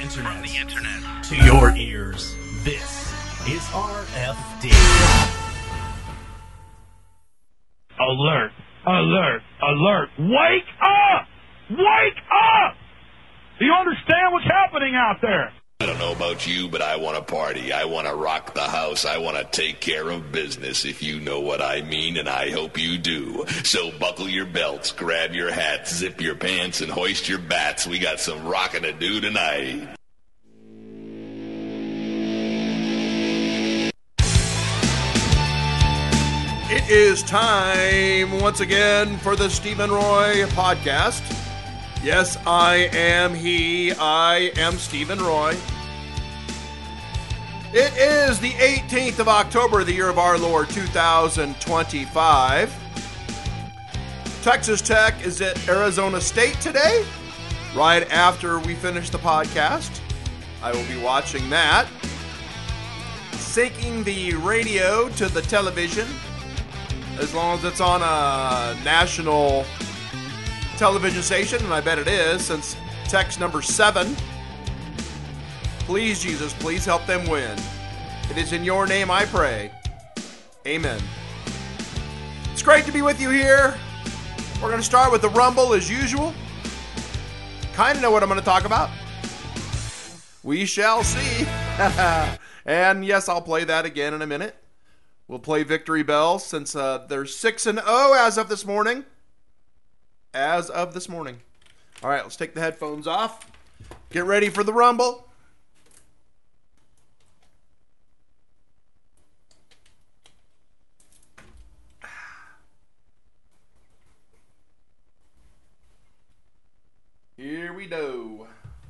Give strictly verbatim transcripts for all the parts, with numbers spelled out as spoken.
internet. From the internet. To your ears, this is R F D. Alert! Alert! Alert! Wake up! Wake up! Do you understand what's happening out there? I don't know about you, but I want to party. I want to rock the house. I want to take care of business, if you know what I mean, and I hope you do. So buckle your belts, grab your hats, zip your pants, and hoist your bats. We got some rockin' to do tonight. It is time once again for the Stephen Roy podcast. Yes, I am he. I am Stephen Roy. It is the eighteenth of October, the year of our Lord, two thousand twenty-five. Texas Tech is at Arizona State today, right after we finish the podcast. I will be watching that. Syncing the radio to the television, as long as it's on a national television station, and I bet it is, since Tech's number seven. Please, Jesus, please help them win. It is in your name I pray. Amen. It's great to be with you here. We're going to start with the Rumble as usual. Kind of know what I'm going to talk about. We shall see. And yes, I'll play that again in a minute. We'll play Victory Bell since uh, they're six and oh as of this morning. As of this morning. All right, let's take the headphones off. Get ready for the Rumble. Here we go.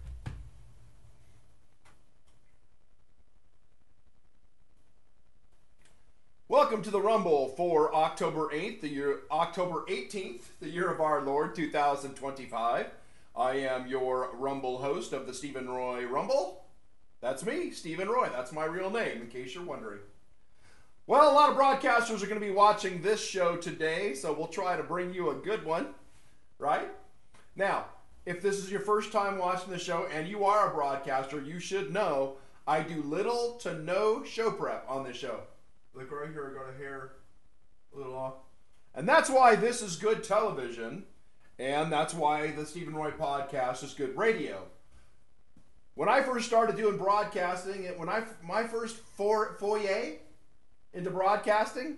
Welcome to the Rumble for October eighth, the year October eighteenth, the year of our Lord, two thousand twenty-five. I am your Rumble host of the Stephen Roy Rumble. That's me, Stephen Roy. That's my real name, in case you're wondering. Well, a lot of broadcasters are going to be watching this show today, so we'll try to bring you a good one, right? Now, if this is your first time watching the show and you are a broadcaster, you should know I do little to no show prep on this show. Look right here, I got a hair a little off. And that's why this is good television, and that's why the Stephen Roy podcast is good radio. When I first started doing broadcasting, when I my first for, foyer into broadcasting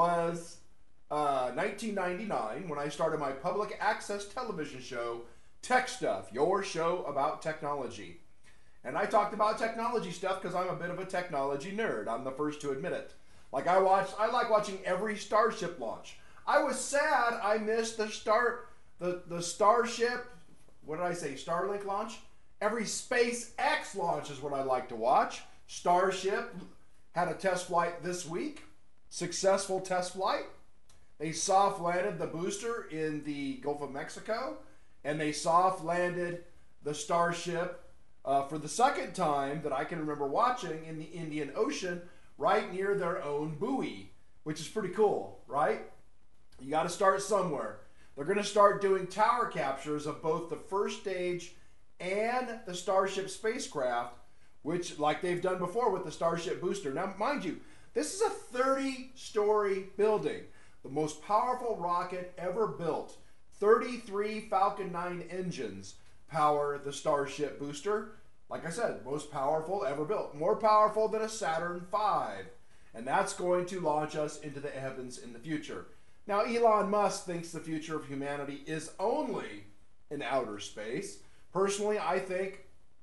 was uh, nineteen ninety-nine, when I started my public access television show, Tech Stuff, your show about technology. And I talked about technology stuff because I'm a bit of a technology nerd. I'm the first to admit it. Like I watched, I like watching every Starship launch. I was sad I missed the star, the the Starship. What did I say? Starlink launch. Every SpaceX launch is what I like to watch. Starship had a test flight this week. Successful test flight. They soft landed the booster in the Gulf of Mexico, and they soft landed the Starship uh, for the second time that I can remember watching in the Indian Ocean, right near their own buoy, which is pretty cool, right? You got to start somewhere. They're going to start doing tower captures of both the first stage and the Starship spacecraft, which, like they've done before with the Starship booster. Now, mind you, this is a thirty-story building, the most powerful rocket ever built. thirty-three Falcon nine engines power the Starship booster. Like I said, most powerful ever built. More powerful than a Saturn five. And that's going to launch us into the heavens in the future. Now, Elon Musk thinks the future of humanity is only in outer space. Personally, I think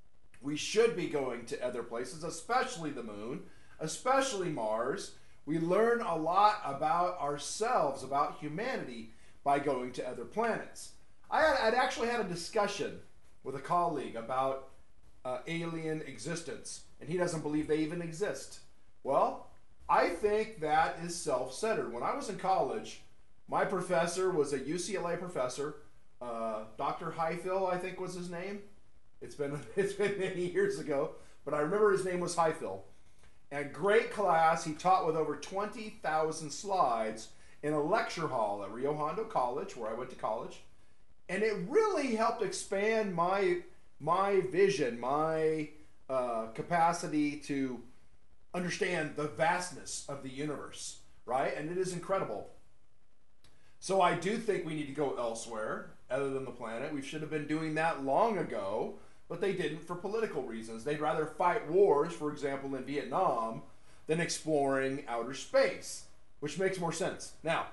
we should be going to other places, especially the moon, especially Mars. We learn a lot about ourselves, about humanity, by going to other planets. I had, I'd actually had a discussion with a colleague about Uh, alien existence, and he doesn't believe they even exist. Well, I think that is self-centered. When I was in college, my professor was a U C L A professor, uh, Doctor Highfill, I think was his name. It's been it's been many years ago, but I remember his name was Highfill. And great class. He taught with over twenty thousand slides in a lecture hall at Rio Hondo College, where I went to college, and it really helped expand my my vision, my uh, capacity to understand the vastness of the universe, right? And it is incredible. So I do think we need to go elsewhere other than the planet. We should have been doing that long ago, but they didn't for political reasons. They'd rather fight wars, for example, in Vietnam, than exploring outer space, which makes more sense. Now,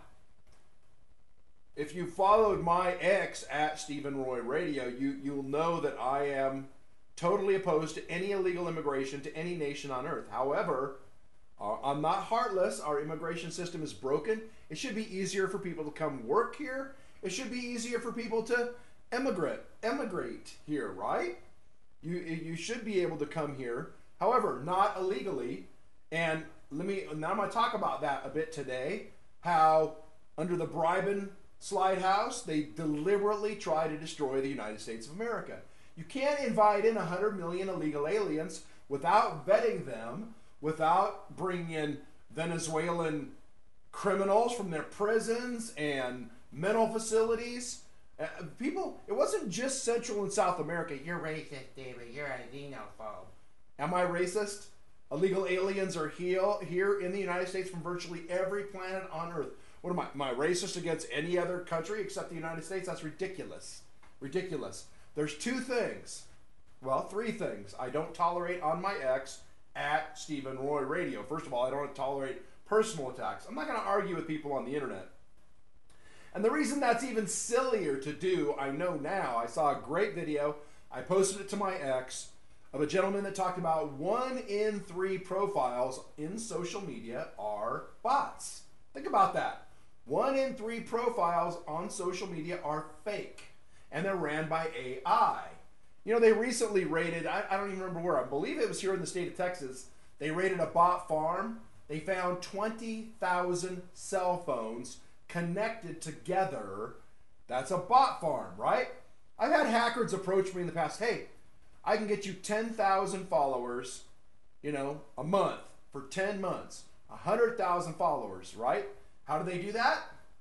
if you followed my X at Stephen Roy Radio, you, you'll know that I am totally opposed to any illegal immigration to any nation on earth. However, uh, I'm not heartless. Our immigration system is broken. It should be easier for people to come work here. It should be easier for people to emigrate, emigrate here, right? You, you should be able to come here, however, not illegally. And let me, now I'm going to talk about that a bit today, how under the Bribin Slide House, they deliberately try to destroy the United States of America. You can't invite in one hundred million illegal aliens without vetting them, without bringing in Venezuelan criminals from their prisons and mental facilities. Uh, people, it wasn't just Central and South America. You're racist, David. You're a xenophobe. Am I racist? Illegal aliens are here, here in the United States from virtually every planet on Earth. What am I? Am I racist against any other country except the United States? That's ridiculous. Ridiculous. There's two things. Well, three things I don't tolerate on my X at Stephen Roy Radio. First of all, I don't tolerate personal attacks. I'm not going to argue with people on the internet. And the reason that's even sillier to do, I know now. I saw a great video. I posted it to my X of a gentleman that talked about one in three profiles in social media are bots. Think about that. One in three profiles on social media are fake, and they're ran by A I. You know, they recently raided, I, I don't even remember where, I believe it was here in the state of Texas. They raided a bot farm. They found twenty thousand cell phones connected together. That's a bot farm, right? I've had hackers approach me in the past. Hey, I can get you ten thousand followers, you know, a month for ten months. one hundred thousand followers, right? How do they do that?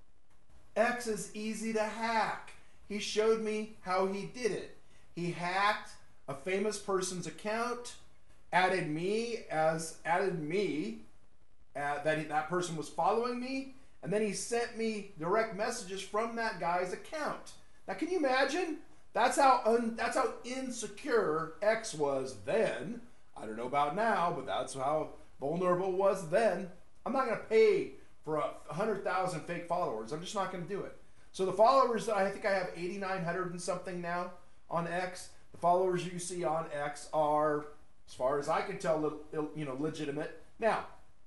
X is easy to hack. He showed me how he did it. He hacked a famous person's account, added me as added me uh, that he, that person was following me, and then he sent me direct messages from that guy's account. Now, can you imagine? That's how un, that's how insecure X was then. I don't know about now, but that's how vulnerable it was then. I'm not going to pay for a one hundred thousand fake followers. I'm just not going to do it. So the followers, I think I have eighty-nine hundred and something now on X. The followers you see on X are, as far as I can tell, you know, legitimate. Now,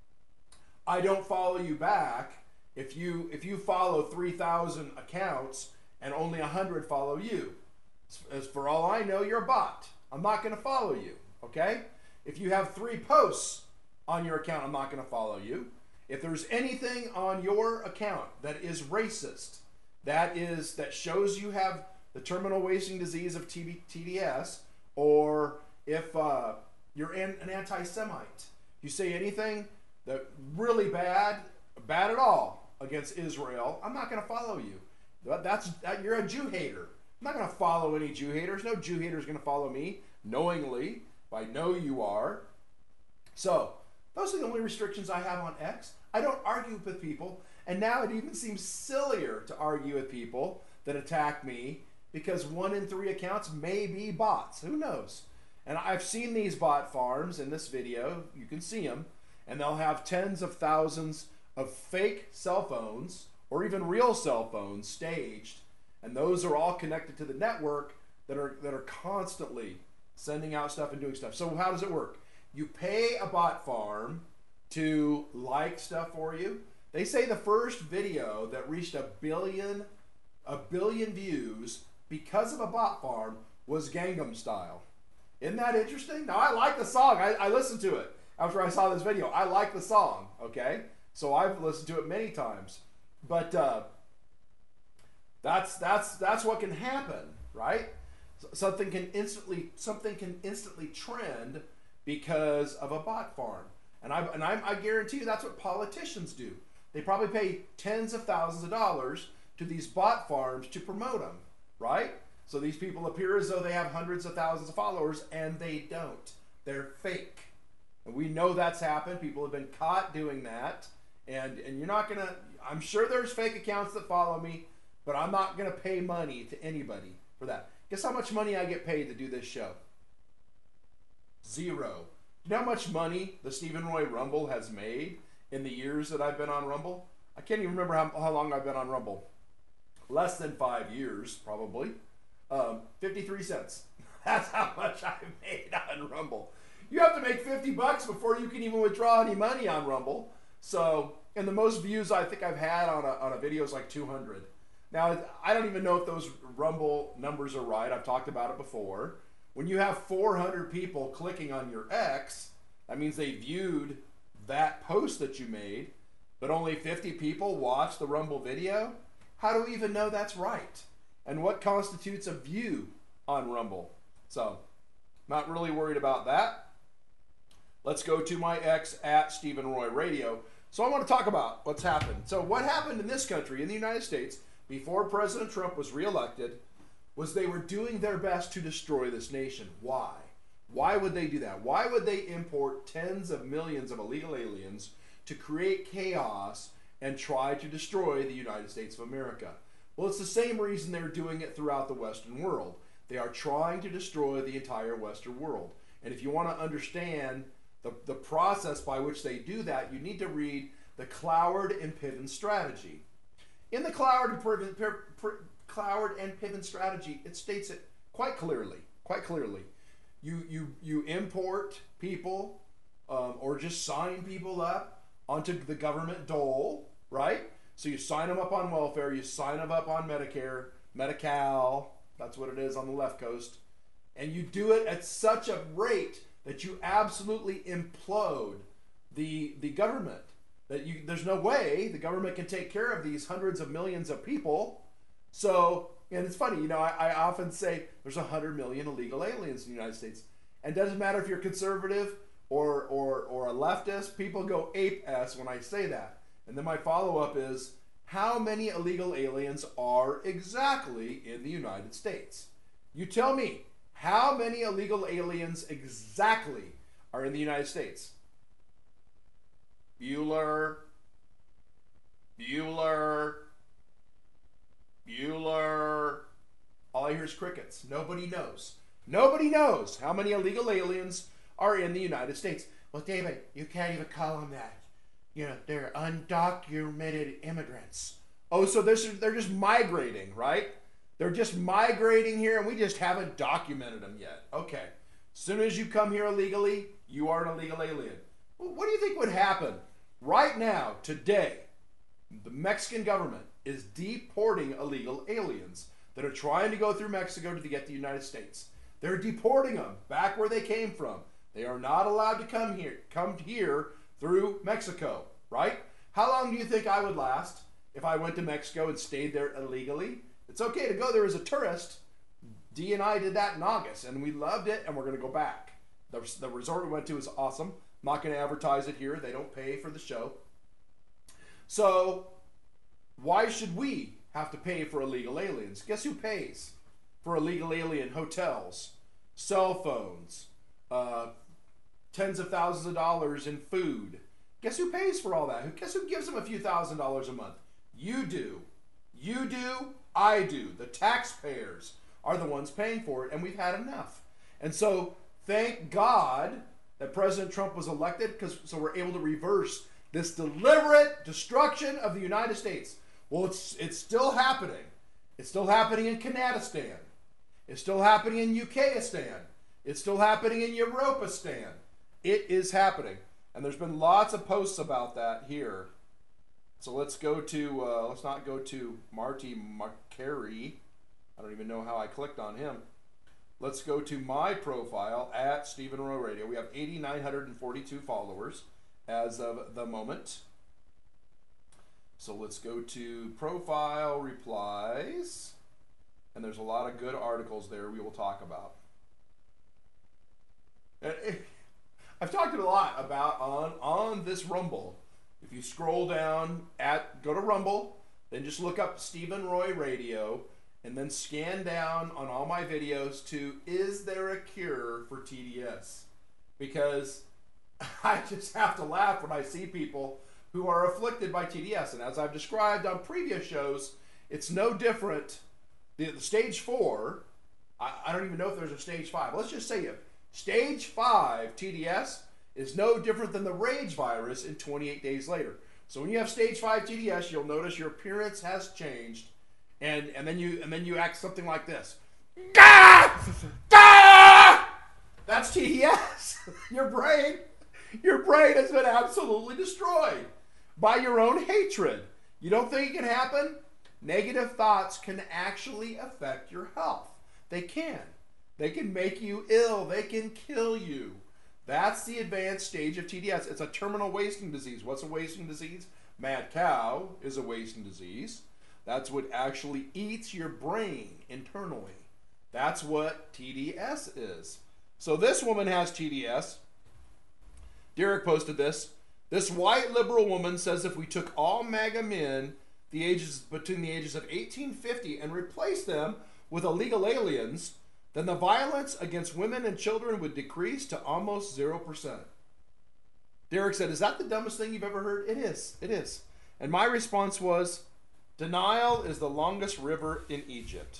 I don't follow you back. If you if you follow three thousand accounts and only one hundred follow you, as for all I know, you're a bot. I'm not going to follow you, okay? If you have three posts on your account, I'm not going to follow you. If there's anything on your account that is racist, that is that shows you have the terminal wasting disease of T D S, or if uh, you're an, an anti-Semite, you say anything that really bad, bad at all against Israel, I'm not going to follow you. That's that, you're a Jew hater. I'm not going to follow any Jew haters. No Jew hater is going to follow me knowingly. If I know you are. So those are the only restrictions I have on X. I don't argue with people, and now it even seems sillier to argue with people that attack me because one in three accounts may be bots. Who knows? And I've seen these bot farms in this video. You can see them, and they'll have tens of thousands of fake cell phones or even real cell phones staged, and those are all connected to the network that are that are constantly sending out stuff and doing stuff. So how does it work? You pay a bot farm to like stuff for you. They say the first video that reached a billion, a billion views because of a bot farm was Gangnam Style. Isn't that interesting? Now I like the song. I, I listened to it after I saw this video. I like the song. Okay, so I've listened to it many times. But uh, that's that's that's what can happen, right? Something can instantly something can instantly trend because of a bot farm. And I and I, I guarantee you that's what politicians do. They probably pay tens of thousands of dollars to these bot farms to promote them, right? So So these people appear as though they have hundreds of thousands of followers, and they don't. They're fake. And we know that's happened. People have been caught doing that. And, and you're not going to, I'm sure there's fake accounts that follow me, but I'm not going to pay money to anybody for that. Guess how much money I get paid to do this show? Zero. You know how much money the Stephen Roy Rumble has made in the years that I've been on Rumble? I can't even remember how, how long I've been on Rumble. Less than five years, probably. Um, fifty-three cents. That's how much I've made on Rumble. You have to make fifty bucks before you can even withdraw any money on Rumble. So, and the most views I think I've had on a, on a video is like two hundred. Now, I don't even know if those Rumble numbers are right. I've talked about it before. When you have four hundred people clicking on your X, that means they viewed that post that you made, but only fifty people watched the Rumble video. How do we even know that's right? And what constitutes a view on Rumble? So, not really worried about that. Let's go to my X at Stephen Roy Radio. So I want to talk about what's happened. So what happened in this country, in the United States, before President Trump was reelected, was they were doing their best to destroy this nation. Why? Why would they do that? Why would they import tens of millions of illegal aliens to create chaos and try to destroy the United States of America? Well, it's the same reason they're doing it throughout the Western world. They are trying to destroy the entire Western world. And if you want to understand the, the process by which they do that, you need to read the Cloward and Piven strategy. In the Cloward and Piven, Cloward and Piven strategy, it states it quite clearly, quite clearly. You, you, you import people um, or just sign people up onto the government dole, right? So you sign them up on welfare, you sign them up on Medicare, Medi-Cal, that's what it is on the left coast, and you do it at such a rate that you absolutely implode the, the government. That you, there's no way the government can take care of these hundreds of millions of people. So, and it's funny, you know, I, I often say there's one hundred million illegal aliens in the United States. And it doesn't matter if you're conservative or, or, or a leftist, people go ape-ass when I say that. And then my follow-up is, how many illegal aliens are exactly in the United States? You tell me, how many illegal aliens exactly are in the United States? Bueller, Bueller, Bueller. All I hear is crickets. Nobody knows. Nobody knows how many illegal aliens are in the United States. Well, David, you can't even call them that. You know, they're undocumented immigrants. Oh, so this is, they're just migrating, right? They're just migrating here, and we just haven't documented them yet. Okay. As soon as you come here illegally, you are an illegal alien. Well, what do you think would happen right now, today? The Mexican government is deporting illegal aliens that are trying to go through Mexico to get to the United States. They're deporting them back where they came from. They are not allowed to come here, come here through Mexico, right? How long do you think I would last if I went to Mexico and stayed there illegally? It's okay to go there as a tourist. Dee and I did that in August, and we loved it, and we're going to go back. The, the resort we went to is awesome. I'm not going to advertise it here. They don't pay for the show. So why should we have to pay for illegal aliens? Guess who pays for illegal alien hotels, cell phones, uh, tens of thousands of dollars in food? Guess who pays for all that? Guess who gives them a few thousand dollars a month? You do. You do. I do. The taxpayers are the ones paying for it, and we've had enough. And so thank God that President Trump was elected, because so we're able to reverse this deliberate destruction of the United States. Well, it's it's still happening. It's still happening in Kanadistan. It's still happening in Ukistan. It's still happening in Europistan. It is happening. And there's been lots of posts about that here. So let's go to, uh, let's not go to Marty Makary. I don't even know how I clicked on him. Let's go to my profile at Stephen Roy Radio. We have eight thousand nine hundred forty-two followers as of the moment. So let's go to profile replies. And there's a lot of good articles there we will talk about. I've talked a lot about on, on this Rumble. If you scroll down, at go to Rumble, then just look up Stephen Roy Radio, and then scan down on all my videos to, is there a cure for T D S? Because I just have to laugh when I see people who are afflicted by T D S. And as I've described on previous shows, it's no different. The, the stage four, I, I don't even know if there's a stage five. Let's just say it. Stage five T D S is no different than the rage virus in twenty-eight days later. So when you have stage five T D S, you'll notice your appearance has changed, and and then you and then you act something like this. Gah! Gah! That's T D S. Your brain, your brain has been absolutely destroyed by your own hatred. You don't think it can happen? Negative thoughts can actually affect your health. They can. They can make you ill. They can kill you. That's the advanced stage of T D S. It's a terminal wasting disease. What's a wasting disease? Mad cow is a wasting disease. That's what actually eats your brain internally. That's what T D S is. So this woman has T D S. Derek posted this. This white liberal woman says if we took all MAGA men the ages between the ages of eighteen fifty and replaced them with illegal aliens, then the violence against women and children would decrease to almost zero percent. Derek said, is that the dumbest thing you've ever heard? It is. It is. And my response was, denial is the longest river in Egypt.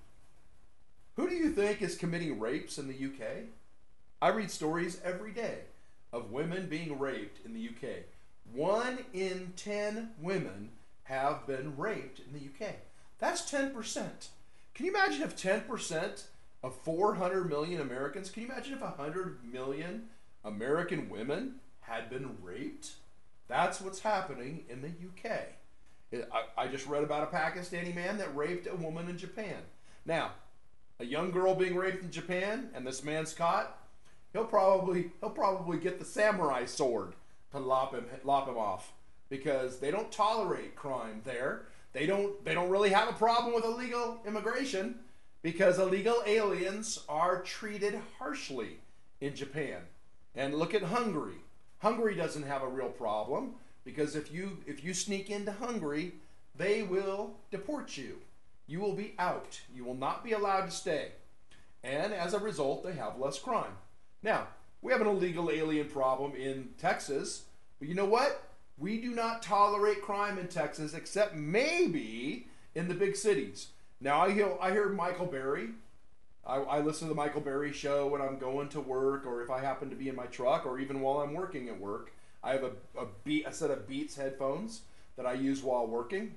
Who do you think is committing rapes in the U K? I read stories every day of women being raped in the U K. One in ten women have been raped in the U K. That's ten percent. Can you imagine if ten percent of four hundred million Americans, can you imagine if one hundred million American women had been raped? That's what's happening in the U K. It, I, I just read about a Pakistani man that raped a woman in Japan. Now, a young girl being raped in Japan, and this man's caught, he'll probably he'll probably get the samurai sword to lop him lop him off, because they don't tolerate crime there. They don't they don't really have a problem with illegal immigration, because illegal aliens are treated harshly in Japan. And look at Hungary. Hungary doesn't have a real problem, because if you if you sneak into Hungary, they will deport you. You will be out. You will not be allowed to stay. And as a result, they have less crime. Now, we have an illegal alien problem in Texas, but you know what? We do not tolerate crime in Texas, except maybe in the big cities. Now, I hear, I hear Michael Berry. I, I listen to the Michael Berry show when I'm going to work, or if I happen to be in my truck, or even while I'm working at work. I have a, a, beat, a set of Beats headphones that I use while working.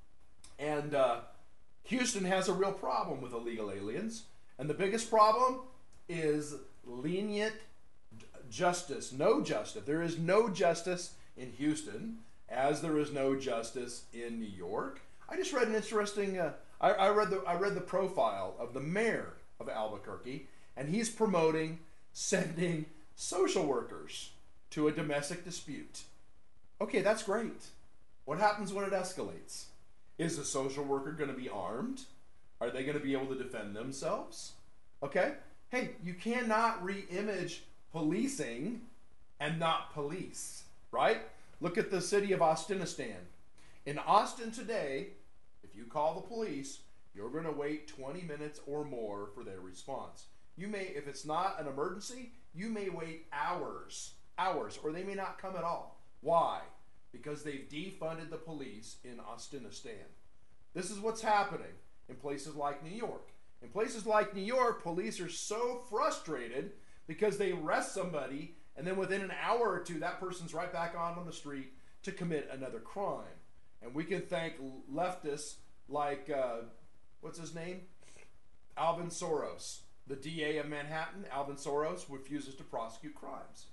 And uh, Houston has a real problem with illegal aliens. And the biggest problem is lenient justice. No justice. There is no justice in Houston, as there is no justice in New York. I just read an interesting, uh, I, I, read the, I read the profile of the mayor of Albuquerque, and he's promoting sending social workers to a domestic dispute. Okay, that's great. What happens when it escalates? Is the social worker going to be armed? Are they going to be able to defend themselves? Okay? Hey, you cannot re-image policing and not police, right? Look at the city of Austinistan. In Austin today, if you call the police, you're going to wait twenty minutes or more for their response. You may, if it's not an emergency, you may wait hours, hours, or they may not come at all. Why? Because they've defunded the police in Austinistan. This is what's happening in places like New York. In places like New York, police are so frustrated because they arrest somebody, and then within an hour or two, that person's right back on on the street to commit another crime. And we can thank leftists like, uh, what's his name? Alvin Soros. The D A of Manhattan, Alvin Soros, refuses to prosecute crimes.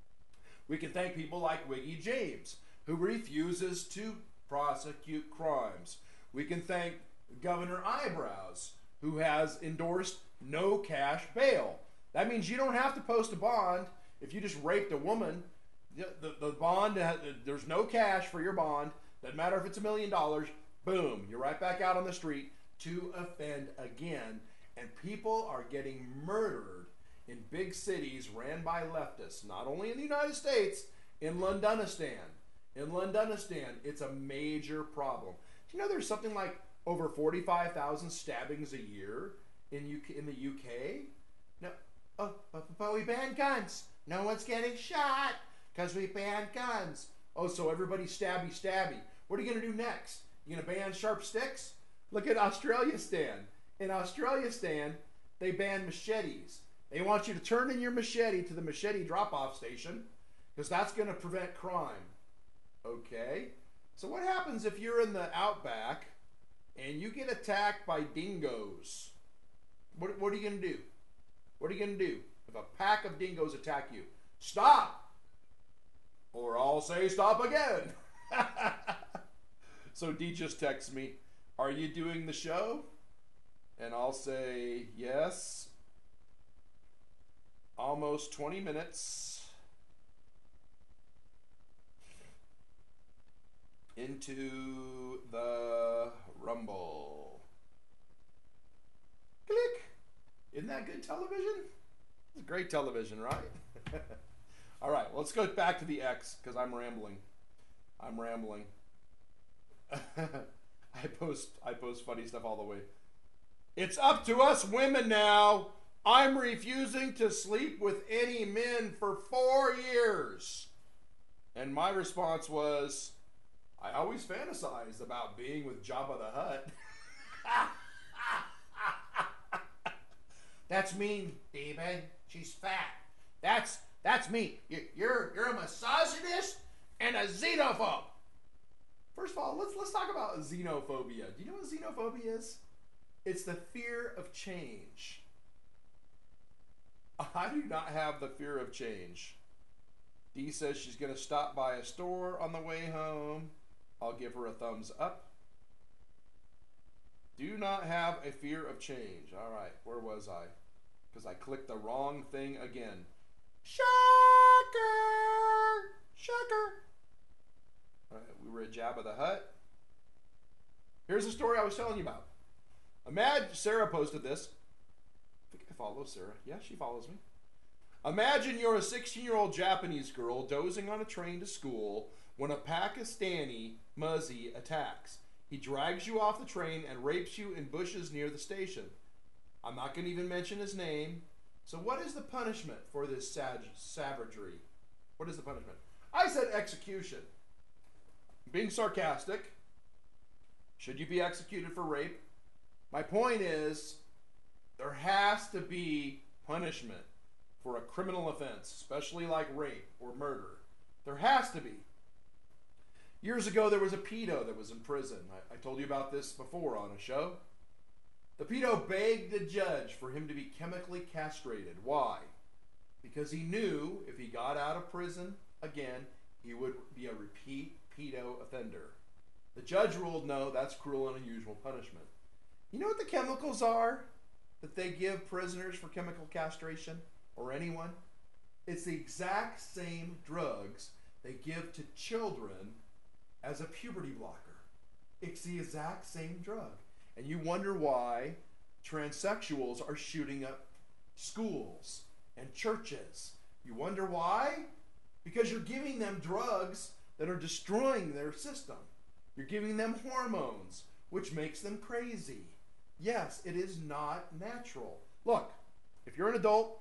We can thank people like Wiggy James, who refuses to prosecute crimes. We can thank Governor Eyebrows, who has endorsed no cash bail. That means you don't have to post a bond if you just raped a woman. The, the, the bond, there's no cash for your bond. Doesn't matter if it's a million dollars. Boom, you're right back out on the street to offend again. And people are getting murdered in big cities ran by leftists, not only in the United States, in Londonistan. In Londonistan, it's a major problem. Do you know there's something like over forty-five thousand stabbings a year in U K, in the U K. No, oh, but, but we banned guns. No one's getting shot because we banned guns. Oh, so everybody's stabby stabby. What are you going to do next? You going to ban sharp sticks? Look at Australia Stan. In Australia Stan, they ban machetes. They want you to turn in your machete to the machete drop-off station because that's going to prevent crime. Okay? So what happens if you're in the outback and you get attacked by dingoes? What, what are you going to do? What are you going to do if a pack of dingoes attack you? Stop! Or I'll say stop again. So Dee just texts me, are you doing the show? And I'll say yes. Almost twenty minutes into the Rumble. Click. Isn't that good television? It's great television, right? All right, let's go back to the X because I'm rambling. I'm rambling. I post I post funny stuff all the way. It's up to us women now. I'm refusing to sleep with any men for four years. And my response was, I always fantasized about being with Jabba the Hutt. That's mean, David. She's fat. That's that's me. You're you're a misogynist and a xenophobe. First of all, let's let's talk about xenophobia. Do you know what xenophobia is? It's the fear of change. I do not have the fear of change. Dee says she's going to stop by a store on the way home. I'll give her a thumbs up. Do not have a fear of change. All right, where was I? Because I clicked the wrong thing again. Shocker! Shocker! All right, we were at Jabba the Hutt. Here's the story I was telling you about. Imagine, Sarah posted this. I think I follow Sarah. Yeah, she follows me. Imagine you're a sixteen-year-old Japanese girl dozing on a train to school when a Pakistani Muzzy attacks. He drags you off the train and rapes you in bushes near the station. I'm not going to even mention his name. So what is the punishment for this sag- savagery? What is the punishment? I said execution. Being sarcastic. Should you be executed for rape? My point is, there has to be punishment for a criminal offense, especially like rape or murder. There has to be. Years ago, there was a pedo that was in prison. I, I told you about this before on a show. The pedo begged a judge for him to be chemically castrated. Why? Because he knew if he got out of prison again, he would be a repeat pedo offender. The judge ruled, no, that's cruel and unusual punishment. You know what the chemicals are that they give prisoners for chemical castration or anyone? It's the exact same drugs they give to children as a puberty blocker. It's the exact same drug. And you wonder why transsexuals are shooting up schools and churches. You wonder why? Because you're giving them drugs that are destroying their system. You're giving them hormones, which makes them crazy. Yes, it is not natural. Look, if you're an adult,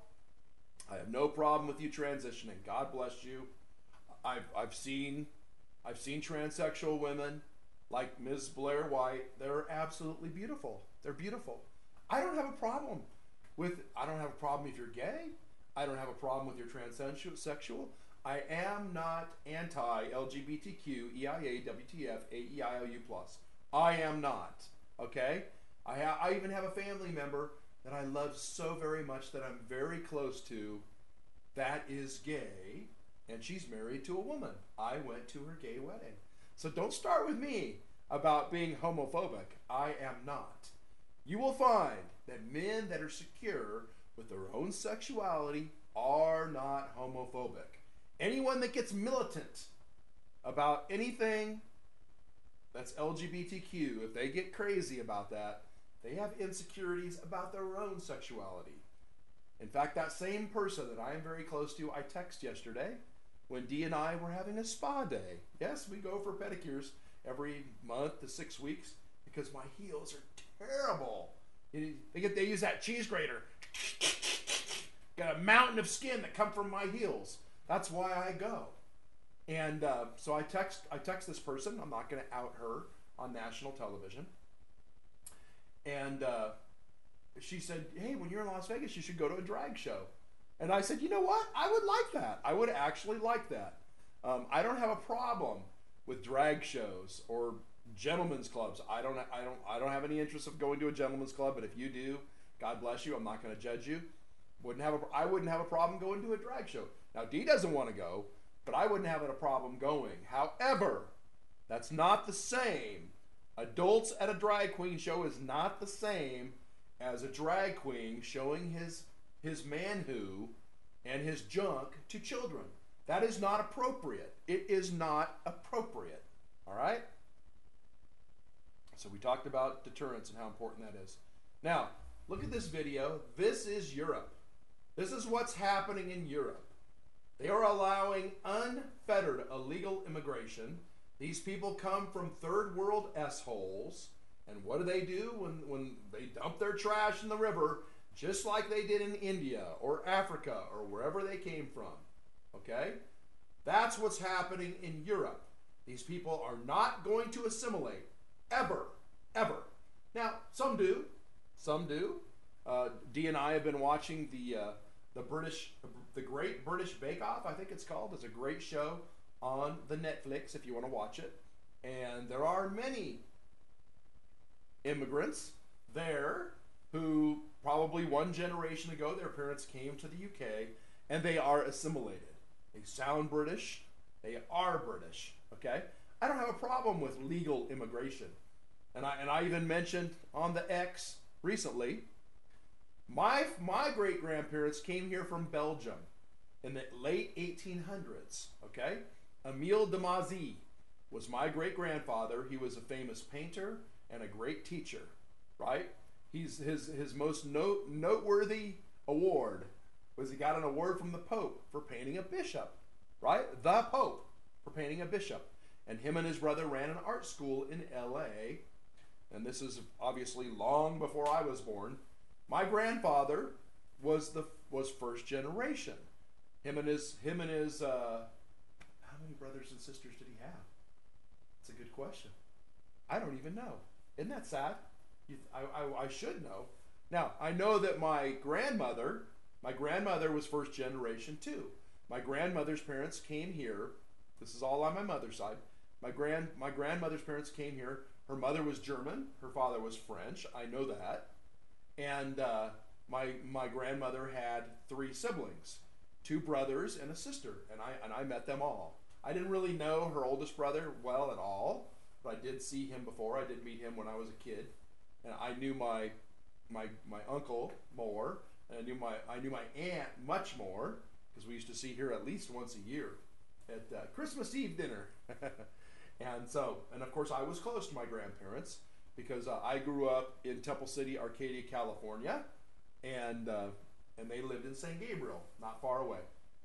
I have no problem with you transitioning. God bless you. I've I've seen I've seen transsexual women like Miz Blair White. They're absolutely beautiful. They're beautiful. I don't have a problem with I don't have a problem if you're gay. I don't have a problem with your transsexual. I am not anti-L G B T Q, E I A, W T F, A E I O U plus. I am not. Okay? I, ha- I even have a family member that I love so very much that I'm very close to that is gay, and she's married to a woman. I went to her gay wedding. So don't start with me about being homophobic. I am not. You will find that men that are secure with their own sexuality are not homophobic. Anyone that gets militant about anything that's L G B T Q, if they get crazy about that, they have insecurities about their own sexuality. In fact, that same person that I am very close to, I texted yesterday when Dee and I were having a spa day. Yes, we go for pedicures every month to six weeks because my heels are terrible. They get they use that cheese grater. Got a mountain of skin that come from my heels. That's why I go. And uh, so I text I text this person. I'm not going to out her on national television. And uh, she said, hey, when you're in Las Vegas, you should go to a drag show. And I said, you know what? I would like that. I would actually like that. Um, I don't have a problem with drag shows or gentlemen's clubs. I don't I don't I don't have any interest of going to a gentlemen's club, but if you do, God bless you. I'm not going to judge you. Wouldn't have a I wouldn't have a problem going to a drag show. Now Dee doesn't want to go, but I wouldn't have a problem going. However, that's not the same. Adults at a drag queen show is not the same as a drag queen showing his his manhood and his junk to children. That is not appropriate. It is not appropriate. All right? So we talked about deterrence and how important that is. Now, look at this video. This is Europe. This is what's happening in Europe. They are allowing unfettered illegal immigration. These people come from third world S-holes. And what do they do when, when they dump their trash in the river, just like they did in India or Africa or wherever they came from? Okay? That's what's happening in Europe. These people are not going to assimilate. Ever. Ever. Now, some do. Some do. Uh, Dee and I have been watching the uh, the British, the Great British Bake Off, I think it's called. It's a great show on the Netflix if you want to watch it. And there are many immigrants there who probably one generation ago their parents came to the U K and they are assimilated. They sound British. They are British. Okay? I don't have a problem with legal immigration. And I and I even mentioned on the X recently, my my great grandparents came here from Belgium in the late eighteen hundreds. Okay? Emile Demazie was my great grandfather. He was a famous painter and a great teacher. Right? He's his his most note, noteworthy award was he got an award from the Pope for painting a bishop. Right? The Pope for painting a bishop. And him and his brother ran an art school in L A. And this is obviously long before I was born. My grandfather was the was first generation. Him and his him and his uh, how many brothers and sisters did he have? That's a good question. I don't even know. Isn't that sad? You, I, I I should know. Now I know that my grandmother, my grandmother was first generation too. My grandmother's parents came here. This is all on my mother's side. My grand my grandmother's parents came here. Her mother was German. Her father was French. I know that. And uh, my my grandmother had three siblings, two brothers and a sister, and I and I met them all. I didn't really know her oldest brother well at all, but I did see him before. I did meet him when I was a kid, and I knew my my my uncle more, and I knew my I knew my aunt much more because we used to see her at least once a year at uh, Christmas Eve dinner. And so, and of course, I was close to my grandparents because uh, I grew up in Temple City, Arcadia, California, and uh, and they lived in San Gabriel, not far away.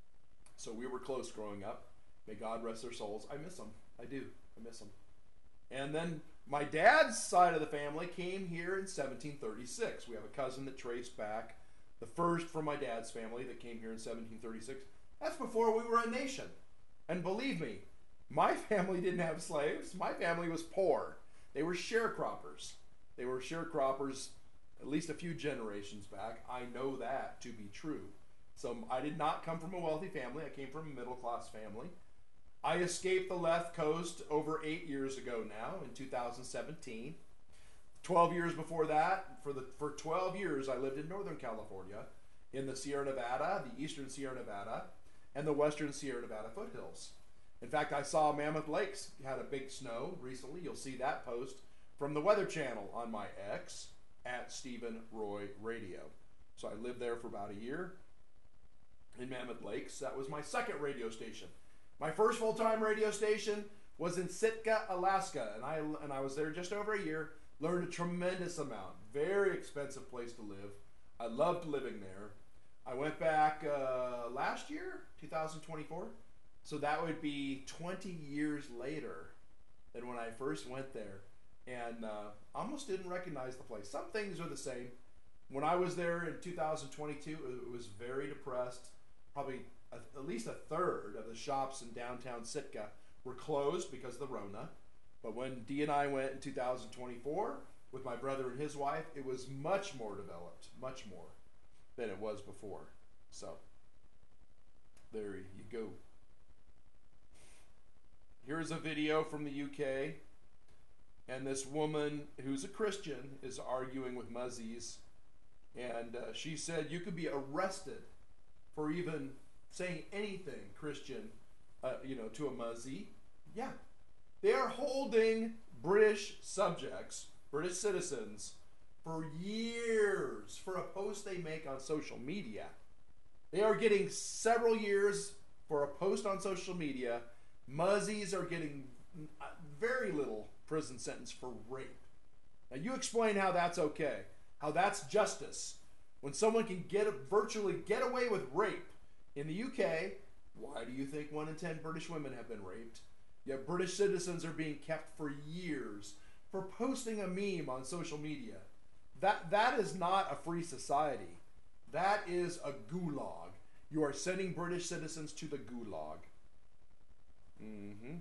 So we were close growing up. May God rest their souls. I miss them. I do. I miss them. And then my dad's side of the family came here in seventeen thirty-six. We have a cousin that traced back, the first from my dad's family that came here in seventeen thirty-six. That's before we were a nation. And believe me, my family didn't have slaves. My family was poor. They were sharecroppers. They were sharecroppers at least a few generations back. I know that to be true. So I did not come from a wealthy family. I came from a middle-class family. I escaped the left coast over eight years ago now in two thousand seventeen. twelve years before that, for the for twelve years, I lived in Northern California, in the Sierra Nevada, the Eastern Sierra Nevada, and the Western Sierra Nevada foothills. In fact, I saw Mammoth Lakes had a big snow recently. You'll see that post from the Weather Channel on my X at Stephen Roy Radio. So I lived there for about a year in Mammoth Lakes. That was my second radio station. My first full-time radio station was in Sitka, Alaska, and I and I was there just over a year. Learned a tremendous amount. Very expensive place to live. I loved living there. I went back uh, last year, two thousand twenty-four. So that would be twenty years later than when I first went there. and uh, almost didn't recognize the place. Some things are the same. When I was there in two thousand twenty-two, it was very depressed. Probably a, at least a third of the shops in downtown Sitka were closed because of the Rona. But when Dee and I went in two thousand twenty-four with my brother and his wife, it was much more developed, much more than it was before. So there you go. Here's a video from the U K, and this woman who's a Christian is arguing with Muzzies, and uh, she said you could be arrested for even saying anything Christian, uh, you know, to a Muzzy. Yeah, they are holding British subjects, British citizens, for years for a post they make on social media. They are getting several years for a post on social media. Muzzies are getting very little prison sentence for rape. Now you explain how that's okay, how that's justice. When someone can get virtually get away with rape in the U K, why do you think one in ten British women have been raped? Yet British citizens are being kept for years for posting a meme on social media. That that is not a free society. That is a gulag. You are sending British citizens to the gulag. Mm-hmm.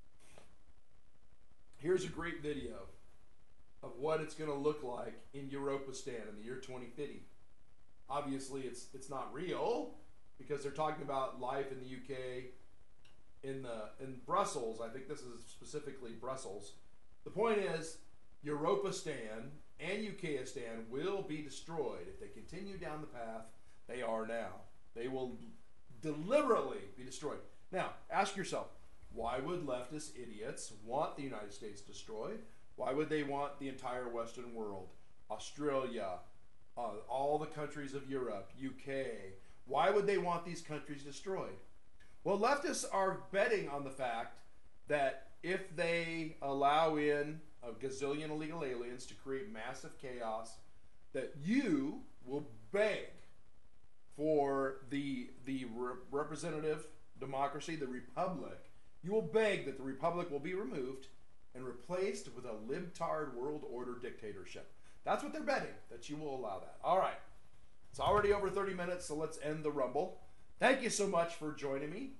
Here's a great video of what it's going to look like in Europistan in the year twenty fifty. Obviously, it's it's not real because they're talking about life in the U K, in the in Brussels. I think this is specifically Brussels. The point is, Europistan and UKistan will be destroyed if they continue down the path they are now. They will deliberately be destroyed. Now, ask yourself, why would leftist idiots want the United States destroyed? Why would they want the entire Western world, Australia, uh, all the countries of Europe, U K? Why would they want these countries destroyed? Well, leftists are betting on the fact that if they allow in a gazillion illegal aliens to create massive chaos, that you will beg for the the re- representative democracy, the republic. You will beg that the republic will be removed and replaced with a libtard world order dictatorship. That's what they're betting, that you will allow that. All right. It's already over thirty minutes, so let's end the Rumble. Thank you so much for joining me.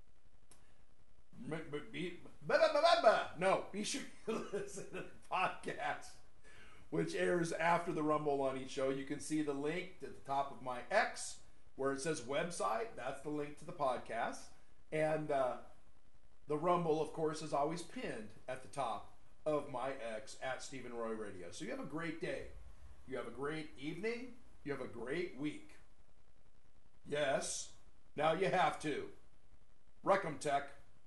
No, be sure to listen to the podcast, which airs after the Rumble on each show. You can see the link at the top of my X where it says website. That's the link to the podcast. And uh, the Rumble, of course, is always pinned at the top of my X at Stephen Roy Radio. So you have a great day. You have a great evening. You have a great week. Yes, now you have to. Recum Tech.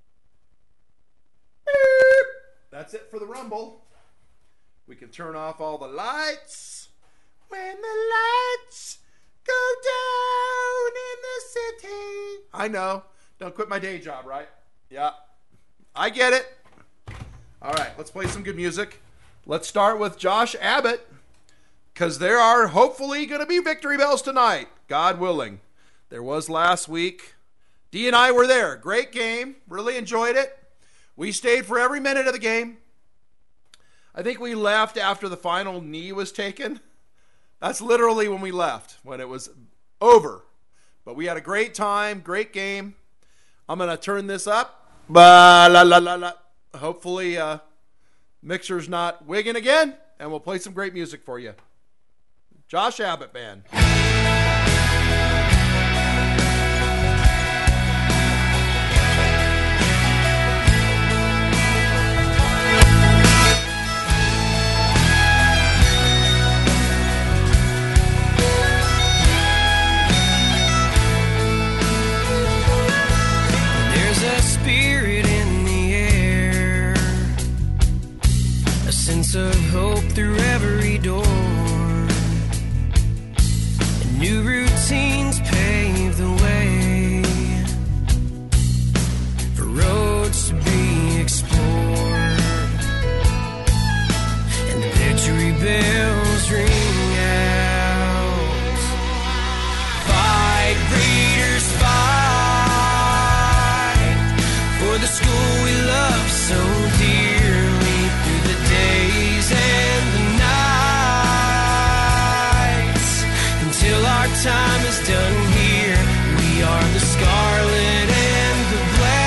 Beep. That's it for the Rumble. We can turn off all the lights when the lights go down in the city. I know. Don't quit my day job, right? Yeah. I get it. All right, let's play some good music. Let's start with Josh Abbott, because there are hopefully going to be victory bells tonight, God willing. There was last week. Dee and I were there. Great game. Really enjoyed it. We stayed for every minute of the game. I think we left after the final knee was taken. That's literally when we left, when it was over. But we had a great time, great game. I'm going to turn this up. Ba la la la la. Hopefully, uh, Mixer's not wigging again, and we'll play some great music for you. Josh Abbott Band. Of hope through every door. time is done here. We are the scarlet and the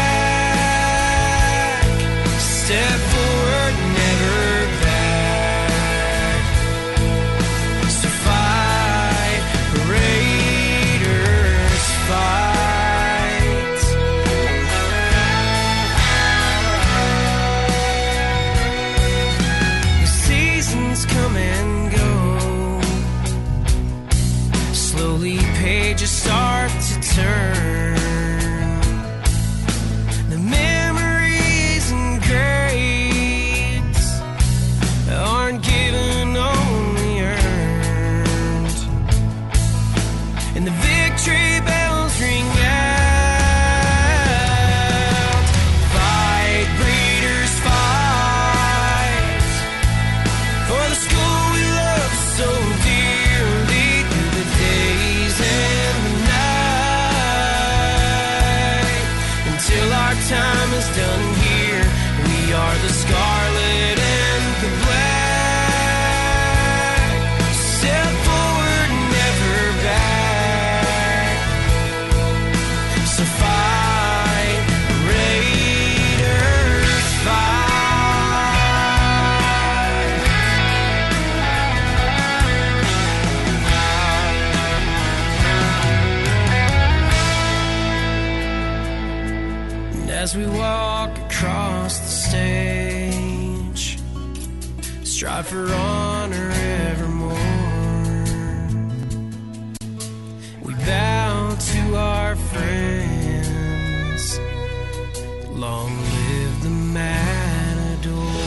black. Step forward, never back. So fight, Raiders, fight. The seasons come and go. Slowly pages start to turn. The memories and grades aren't given, only earned. And the victory bells ring out. Fight, breeders, fight for the school we love so dearly, through the days and the night, until our time is done here. We are the scarlet and the black. Step forward, never back. So fight, Raiders, fight. And as we walk across the stage, strive for honor evermore. We bow to our friends. Long live the Matador.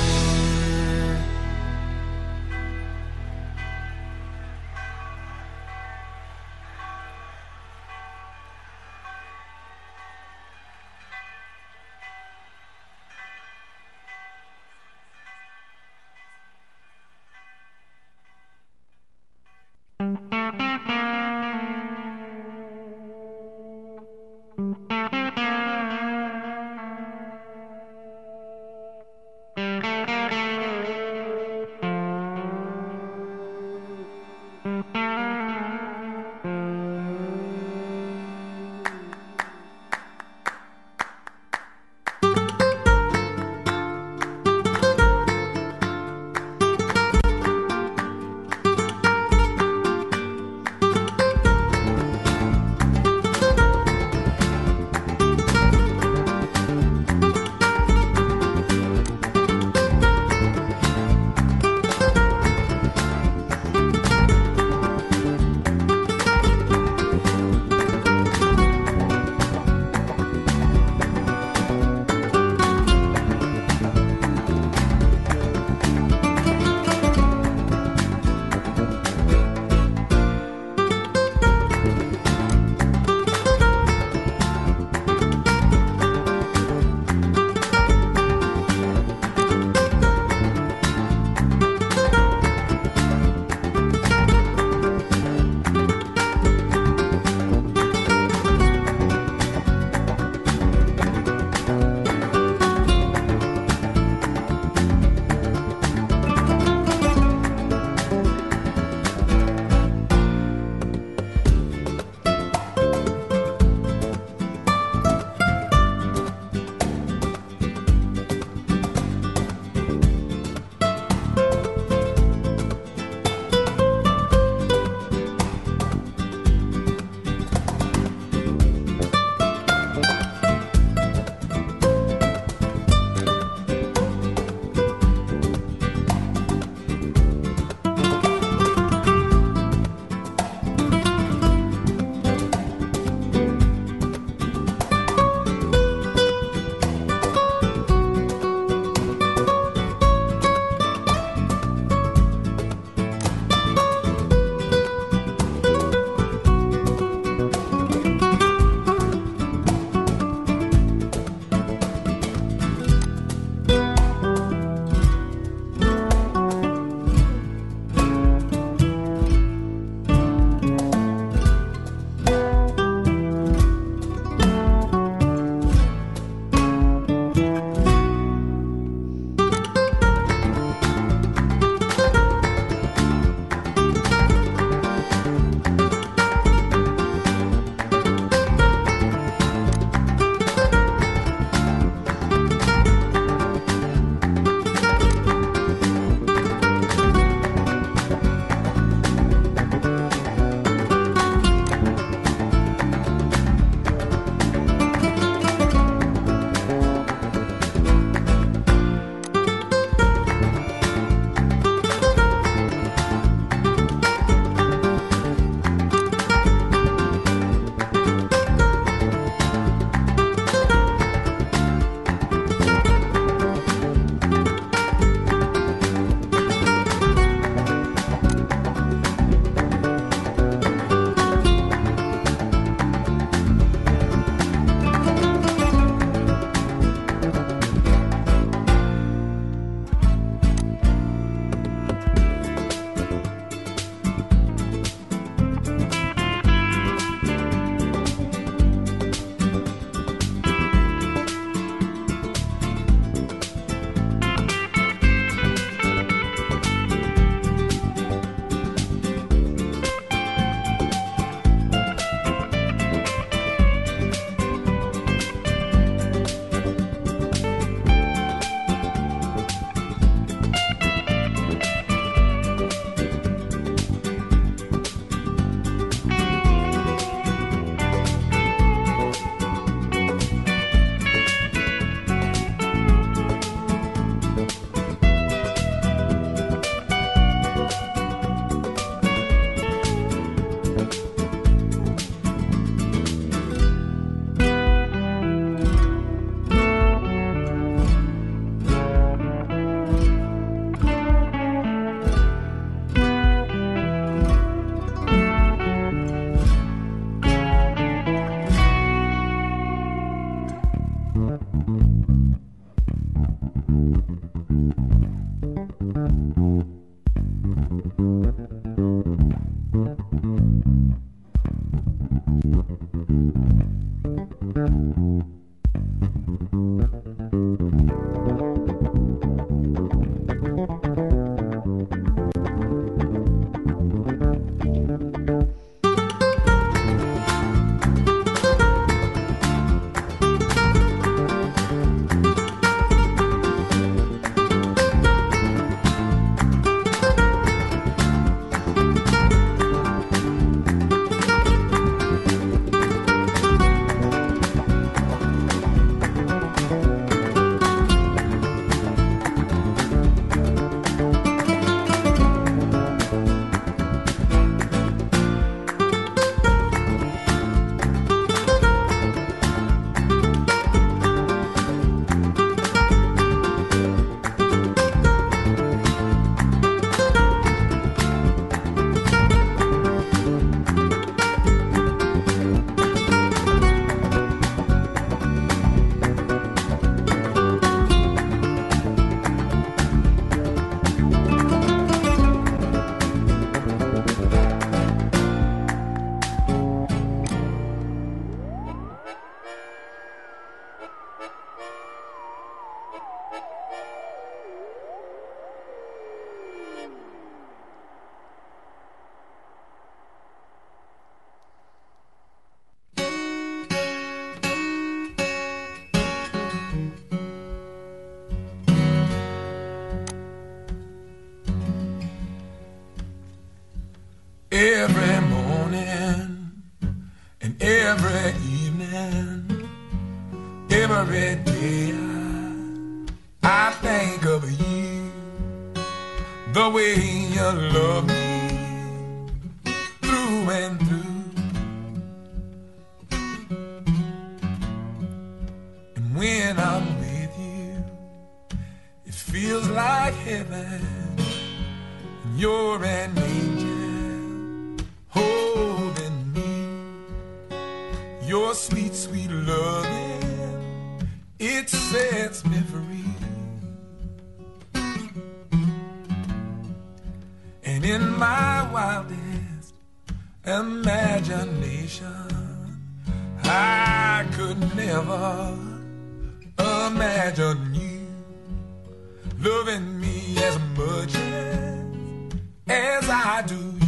every evening, every day I, I think of you, the way you love me through and through. And when I'm with you, it feels like heaven. And you're an angel holding me. Your sweet, sweet loving, it sets me free. And in my wildest imagination, I could never imagine you loving me as much as, as I do you.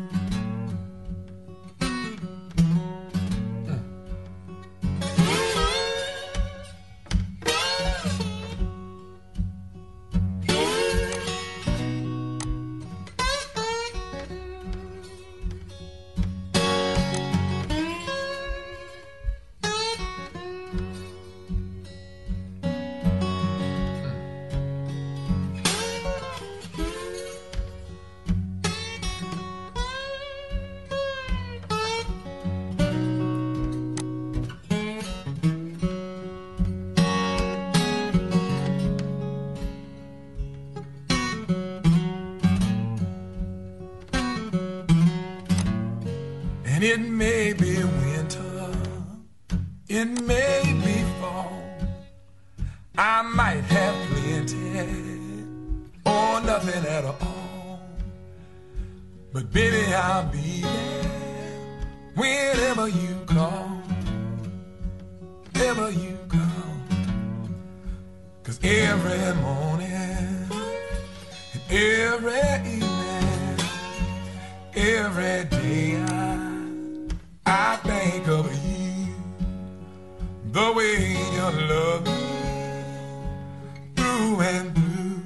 And it may be winter, it may be fall, I might have plenty or nothing at all, but baby, I'll be there whenever you call, whenever you call. 'Cause every morning and every evening, every day I I think of you, the way you love me through and through,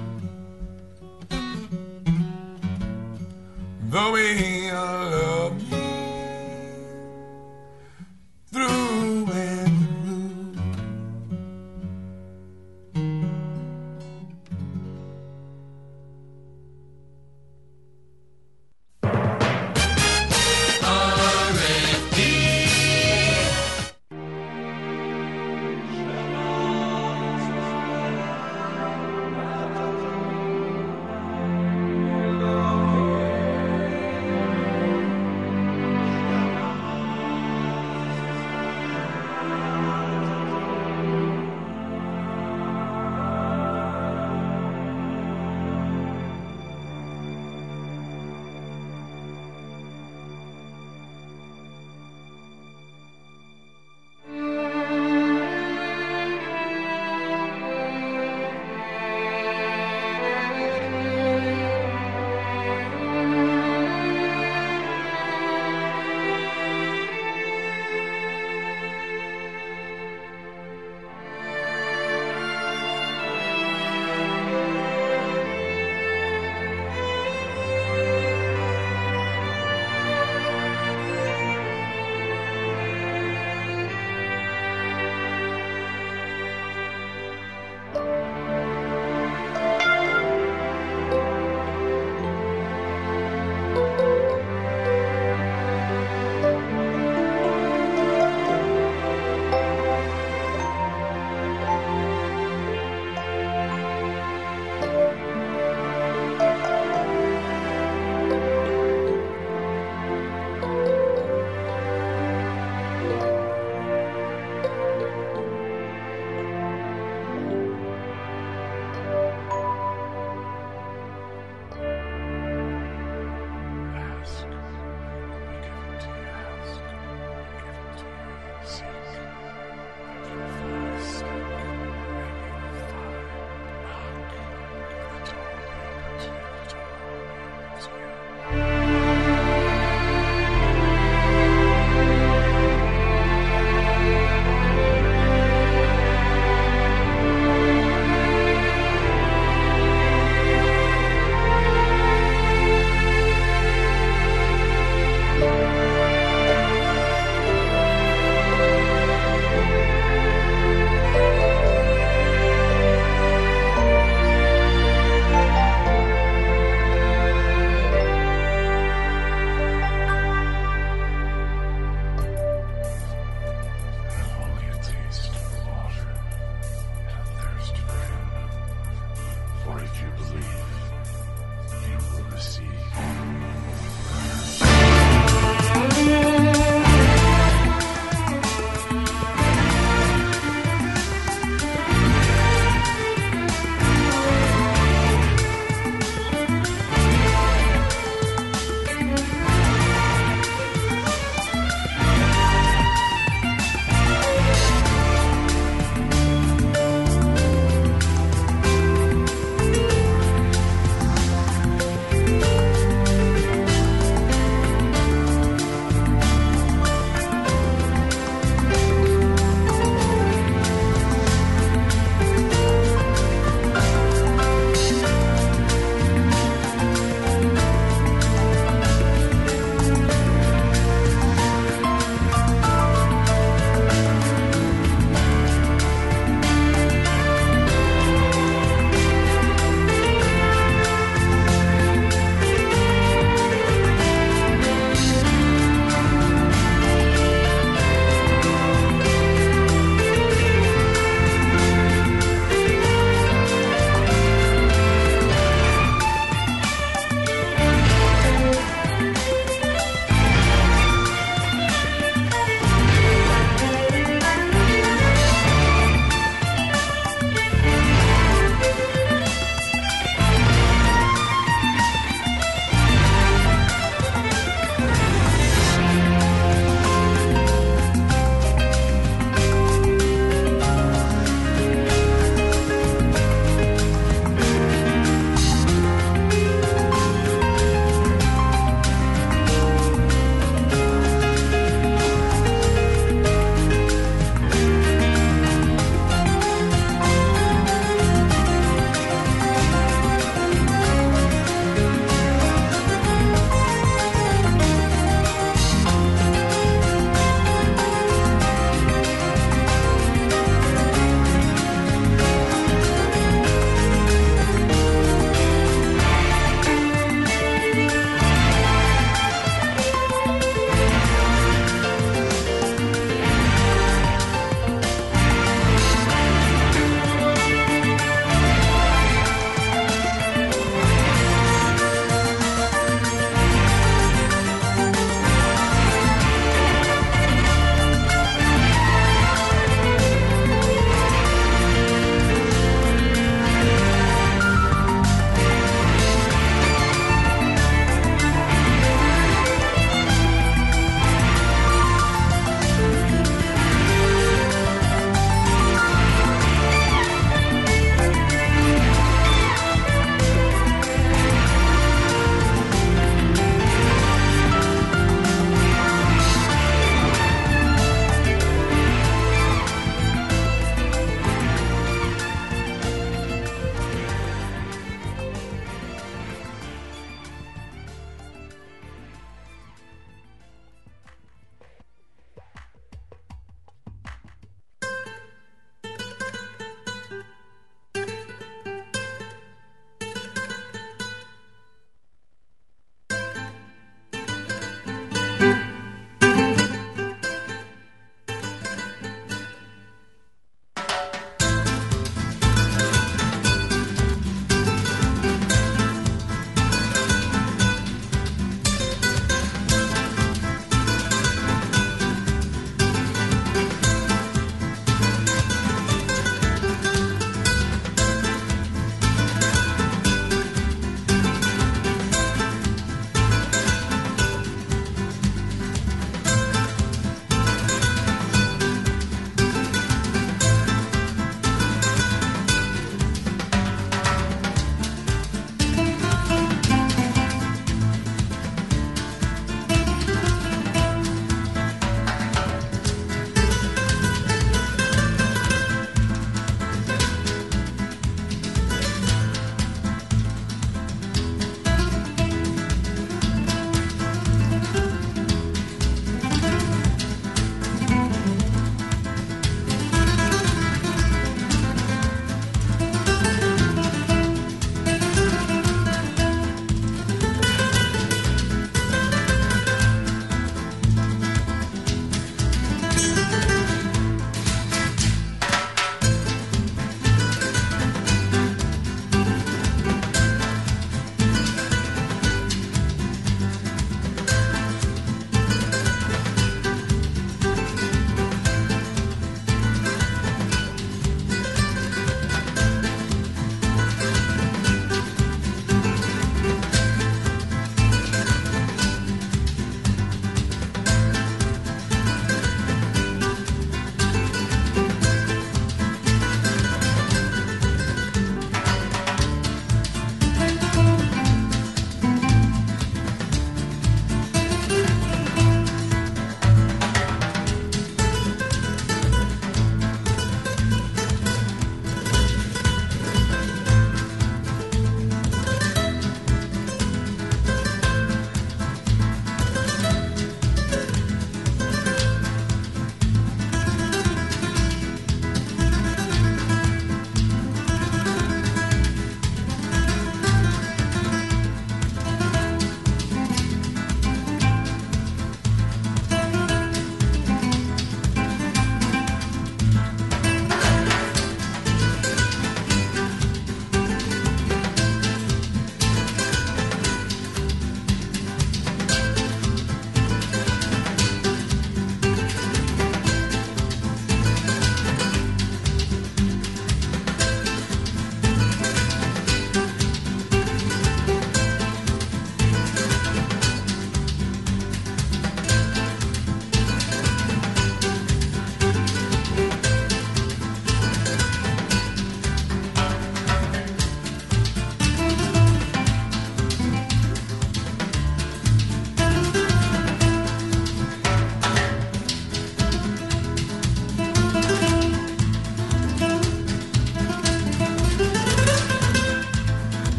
the way you love me through and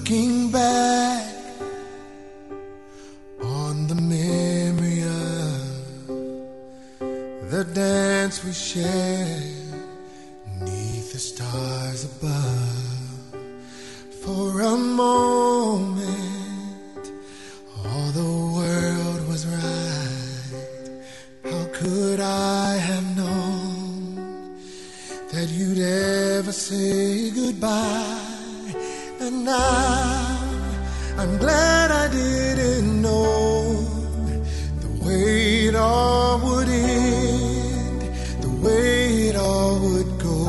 Looking back on the memory of the dance we shared neath the stars above. For a moment, all the world was right. How could I have known that you'd ever say goodbye? And now I'm glad I didn't know the way it all would end, the way it all would go.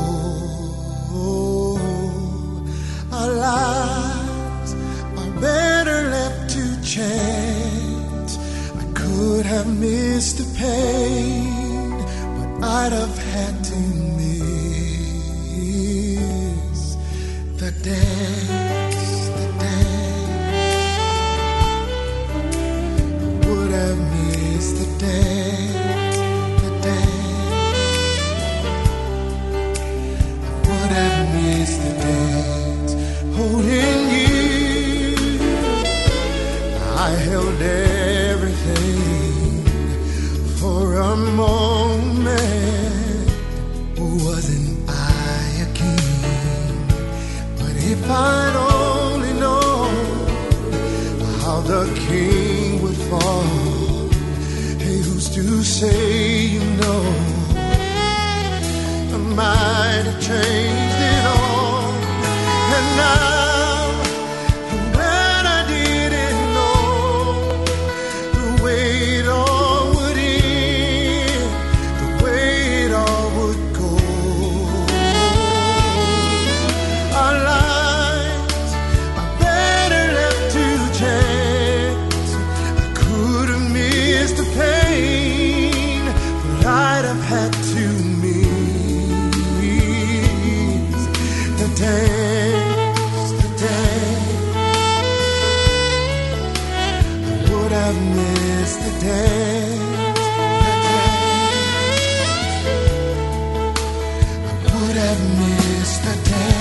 Our lives are better left to chance. I could have missed the pain, but I'd have had to miss the day. Have missed the day, the day. I would have missed the days holding you. I held everything for a moment. Wasn't I a king? But if I'd only known how the king would fall, to say you know I might have changed it all. And now I'm glad I didn't know the way it all would end, the way it all would go. Our lives are better left to chance. I could have missed the pain, I'd have had to miss the dance, the dance. I would have missed the dance, the dance. I would have missed the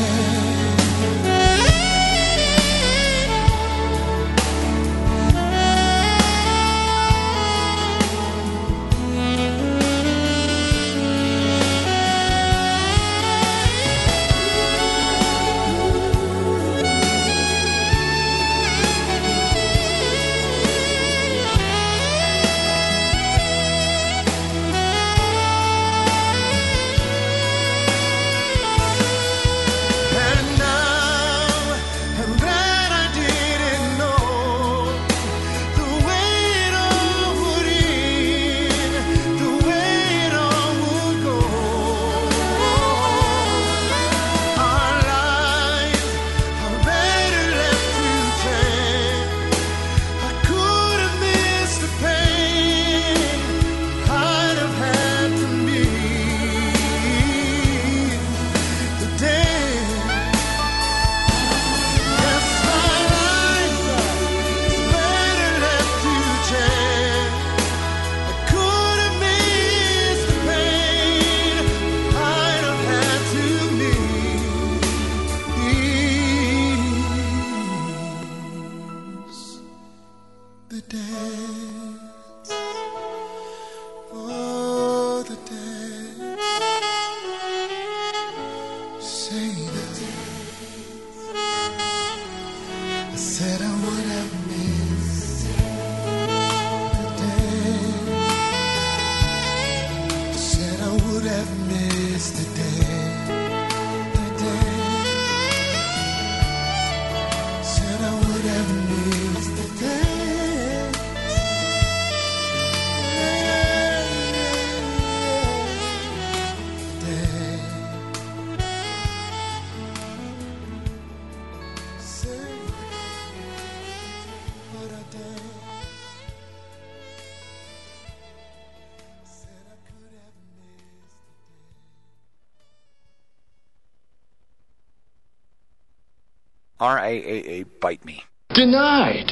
R A A A bite me. Denied.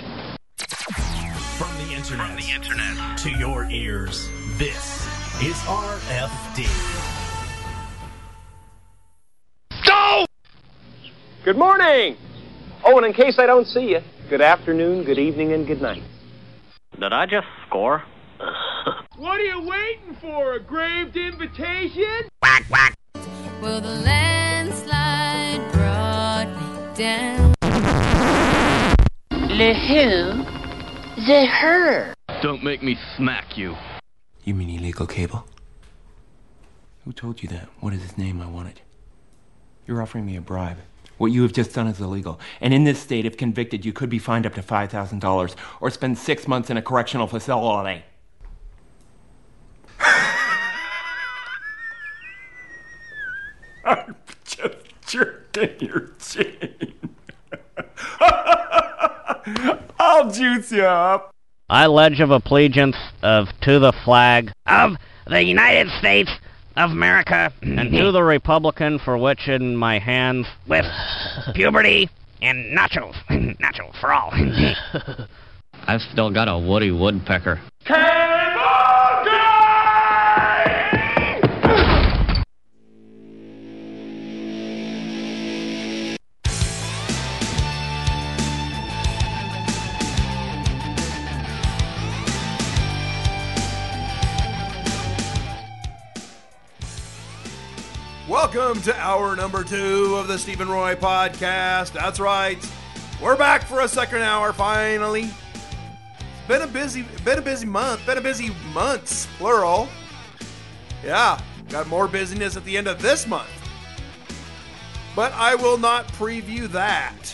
From the internet, From the internet to your ears, this is R F D. Go! Good morning. Oh, and in case I don't see you, good afternoon, good evening, and good night. Did I just score? What are you waiting for? A graved invitation? Whack, whack. Well, the landslide brought me down. Le who? The her. Don't make me smack you. You mean illegal cable? Who told you that? What is his name? I want it. You're offering me a bribe. What you have just done is illegal. And in this state, if convicted, you could be fined up to five thousand dollars or spend six months in a correctional facility. I'm just jerking your chain. I'll juice you up. I pledge of allegiance of to the flag of the United States of America and to the Republican for which in my hands with puberty and nachos. Nachos for all. I've still got a Woody Woodpecker. Welcome to hour number two of the Stephen Roy podcast. That's right. We're back for a second hour, finally. It's been a busy, been a busy month. Been a busy months, plural. Yeah, got more busyness at the end of this month. But I will not preview that.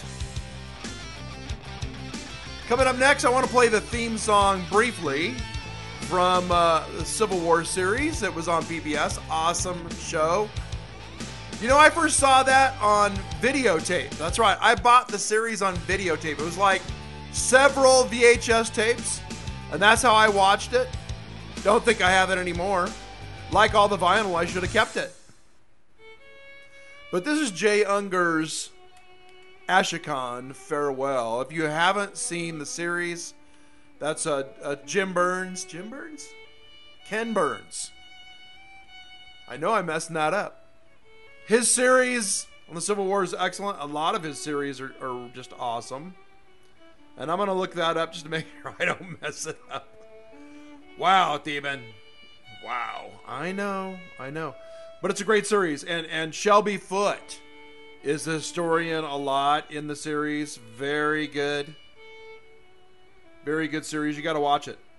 Coming up next, I want to play the theme song briefly from uh, the Civil War series that was on P B S. Awesome show. You know, I first saw that on videotape. That's right. I bought the series on videotape. It was like several V H S tapes, and that's how I watched it. Don't think I have it anymore. Like all the vinyl, I should have kept it. But this is Jay Unger's Ashokon Farewell. If you haven't seen the series, that's a, a Jim Burns. Jim Burns? Ken Burns. I know I'm messing that up. His series on the Civil War is excellent. A lot of his series are, are just awesome. And I'm going to look that up just to make sure I don't mess it up. Wow, Steven. Wow. I know. I know. But it's a great series. And, and Shelby Foote is the historian a lot in the series. Very good. Very good series. You got to watch it.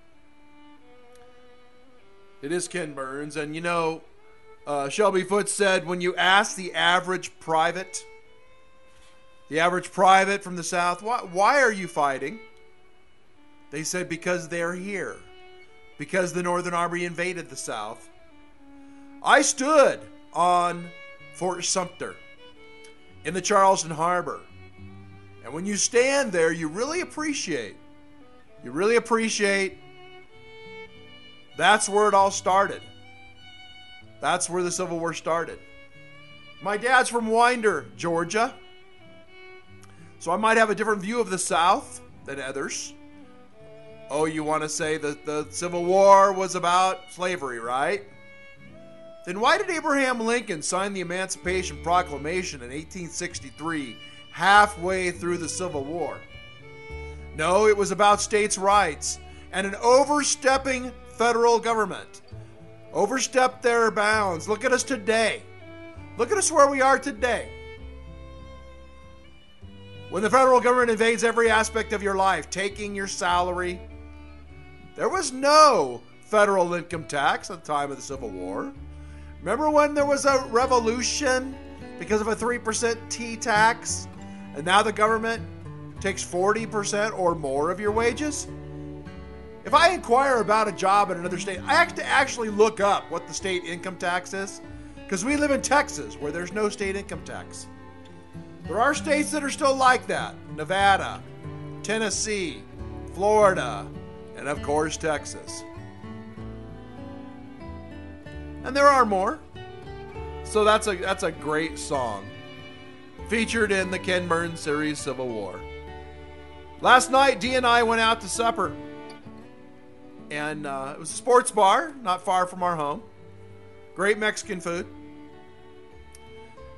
It is Ken Burns. And, you know, Uh, Shelby Foote said, when you ask the average private, the average private from the South, why, why are you fighting? They said, because they're here. Because the Northern Army invaded the South. I stood on Fort Sumter in the Charleston Harbor. And when you stand there, you really appreciate, you really appreciate that's where it all started. That's where the Civil War started. My dad's from Winder, Georgia. So I might have a different view of the South than others. Oh, you want to say that the Civil War was about slavery, right? Then why did Abraham Lincoln sign the Emancipation Proclamation in eighteen sixty-three, halfway through the Civil War? No, it was about states' rights and an overstepping federal government. Overstepped their bounds. Look at us today. Look at us where we are today. When the federal government invades every aspect of your life, taking your salary. There was no federal income tax at the time of the Civil War. Remember when there was a revolution because of a three percent T tax? And now the government takes forty percent or more of your wages? If I inquire about a job in another state, I have to actually look up what the state income tax is. Because we live in Texas, where there's no state income tax. There are states that are still like that. Nevada, Tennessee, Florida, and of course, Texas. And there are more. So that's a, that's a great song. Featured in the Ken Burns series, Civil War. Last night, Dee and I went out to supper. And uh, it was a sports bar, not far from our home. Great Mexican food.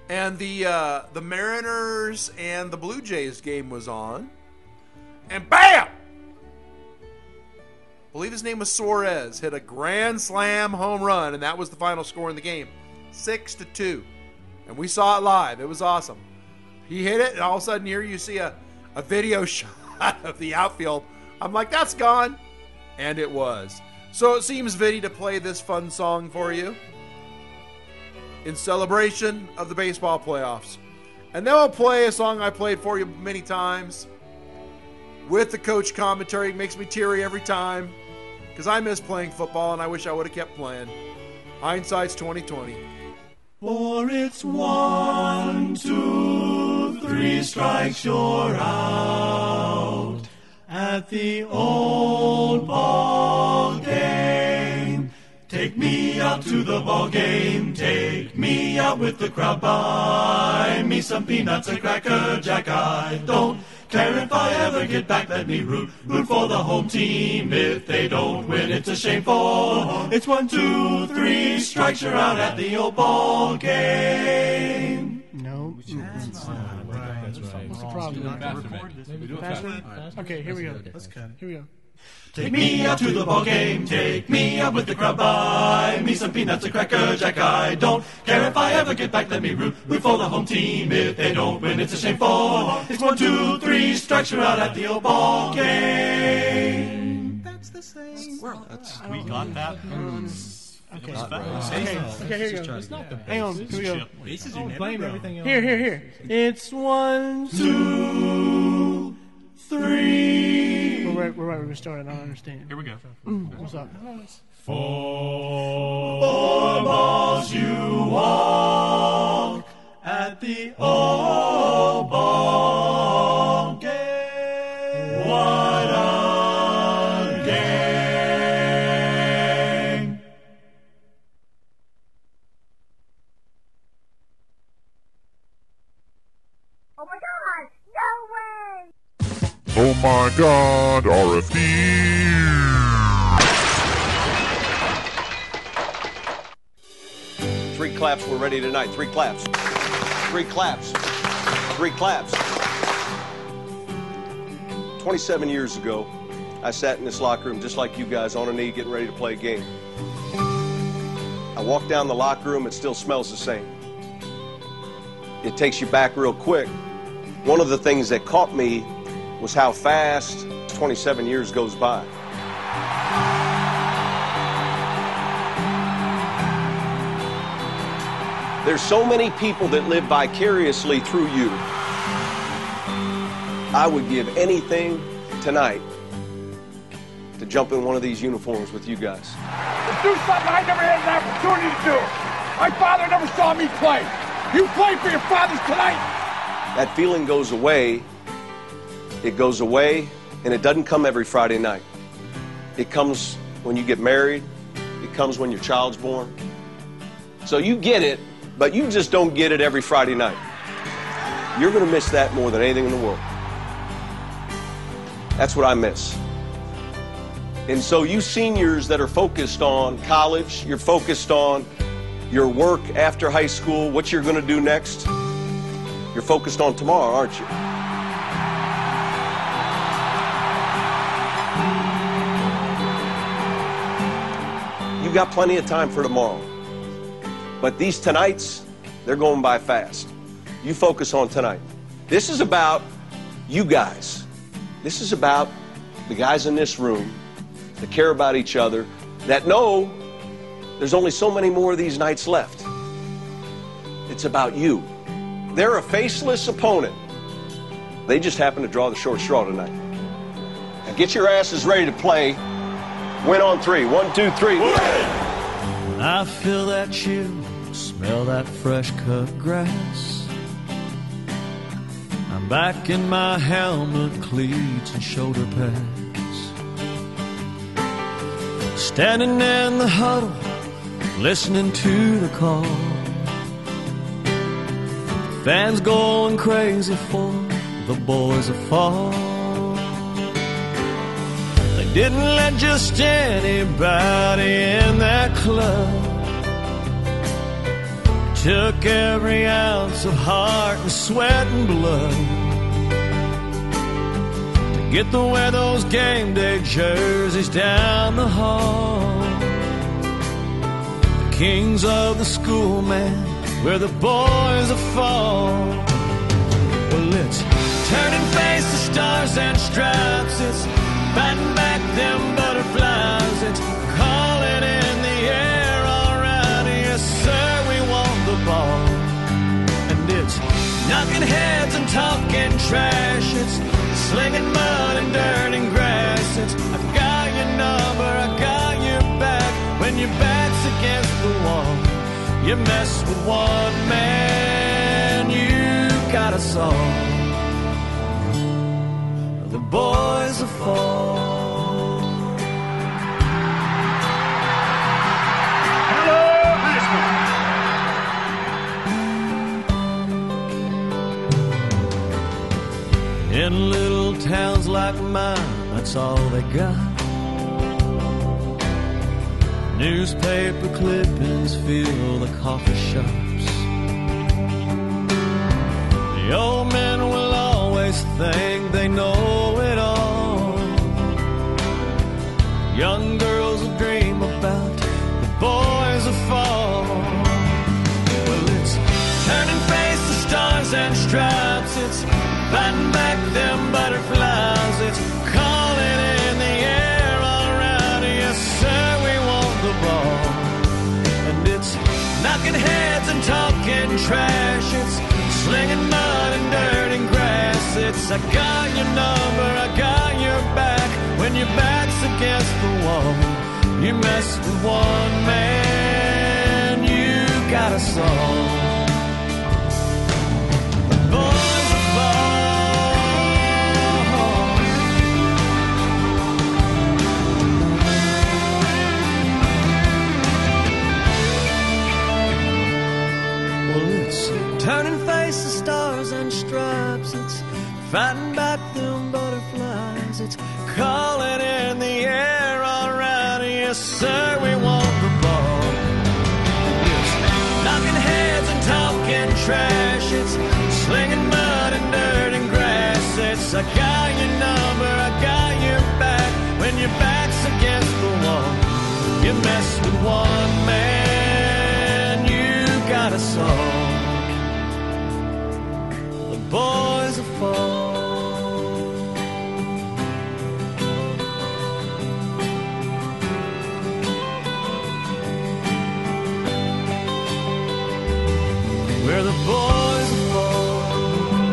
and the uh, the Mariners and the Blue Jays game was on, and bam! I believe his name was Suarez, hit a grand slam home run, and that was the final score in the game, six to two. And we saw it live. It was awesome. He hit it, and all of a sudden here you see a, a video shot of the outfield. I'm like, that's gone. And it was. So it seems Vinny to play this fun song for you in celebration of the baseball playoffs. And then we'll play a song I played for you many times with the coach commentary. It makes me teary every time because I miss playing football and I wish I would have kept playing. Hindsight's twenty twenty. For it's one, two, three strikes, you're out at the old ball game. Take me out to the ball game. Take me out with the crowd. Buy me some peanuts and cracker jack. I don't care if I ever get back. Let me root, root for the home team. If they don't win, it's a shameful. It's one, two, three strikes, you're out at the old ball game. No. That's not right. That's right. What's the problem? Maybe do it Faster? faster. Okay, here we go. Let's cut it. Here we go. Take me out to the ball game. Take me out with the crowd. Buy me some peanuts and cracker jack. I don't care if I ever get back. Let me root, root for the home team. If they don't win, it's a shameful. It's one, two, three strikes, you're out at the old ball game. That's the same. Well, that's, we got that. Okay. Not Okay. right. Okay, here you go. It's not the Hang on. bases. Here we go. Bases Oh, you never blame grow. everything else. Here, here, here. It's one, two, three. We're right. We're right. We're started. I don't understand. Here we go. Mm, what's up? Four balls you walk at the old ball game. What a game! Oh my God! No way! Oh my God, R F D! Three claps, we're ready tonight. Three claps. Three claps. Three claps. twenty-seven years ago, I sat in this locker room just like you guys on a knee getting ready to play a game. I walked down the locker room, it still smells the same. It takes you back real quick. One of the things that caught me was how fast twenty-seven years goes by. There's so many people that live vicariously through you. I would give anything tonight to jump in one of these uniforms with you guys. To do something I never had an opportunity to do. My father never saw me play. You play for your fathers tonight. That feeling goes away. It goes away, and it doesn't come every Friday night. It comes when you get married. It comes when your child's born. So you get it, but you just don't get it every Friday night. You're going to miss that more than anything in the world. That's what I miss. And so you seniors that are focused on college, you're focused on your work after high school, what you're going to do next, you're focused on tomorrow, aren't you? You got plenty of time for tomorrow. But these tonights, they're going by fast. You focus on tonight. This is about you guys. This is about the guys in this room that care about each other, that know there's only so many more of these nights left. It's about you. They're a faceless opponent. They just happen to draw the short straw tonight. Now get your asses ready to play. Win on three. One, two, three. I feel that chill, smell that fresh cut grass. I'm back in my helmet, cleats, and shoulder pads. Standing in the huddle, listening to the call. Fans going crazy for the boys of fall. They didn't let just anybody in that club. took every ounce of heart and sweat and blood to get to wear those game day jerseys down the hall. The kings of the school, man, where the boys are fall. Well, it's turn and face the stars and stripes. It's fighting back them butterflies. It's calling in the air, all right, yes sir, we want the ball. And it's knocking heads and talking trash. It's slinging mud and dirt and grass. It's I got your number, I got your back. When your back's against the wall, you mess with one man, you got us all. The boys are fall. Hello, Heisman. In little towns like mine, that's all they got. Newspaper clippings fill the coffee shops. The old men will always think they know it all. Young girls will dream about the boys of fall. Well, it's turn and face the stars and stripes. It's fighting back them butterflies. It's calling in the air, all right, yes sir, we want the ball. And it's knocking heads and talking trash. It's slinging mud and dirt and grass. It's I got your number, I got your back. When your back's against the wall, you mess with one man, you got us all. The boys are turn and face the stars and stripes. It's fighting back them butterflies. It's calling in the air, all right, yes sir, we want the ball. It's knocking heads and talking trash. It's slinging mud and dirt and grass. It's I got your number, I got your back. When your back's against the wall, you mess with one man, you got us all. Boys are fall. Where the boys are fall.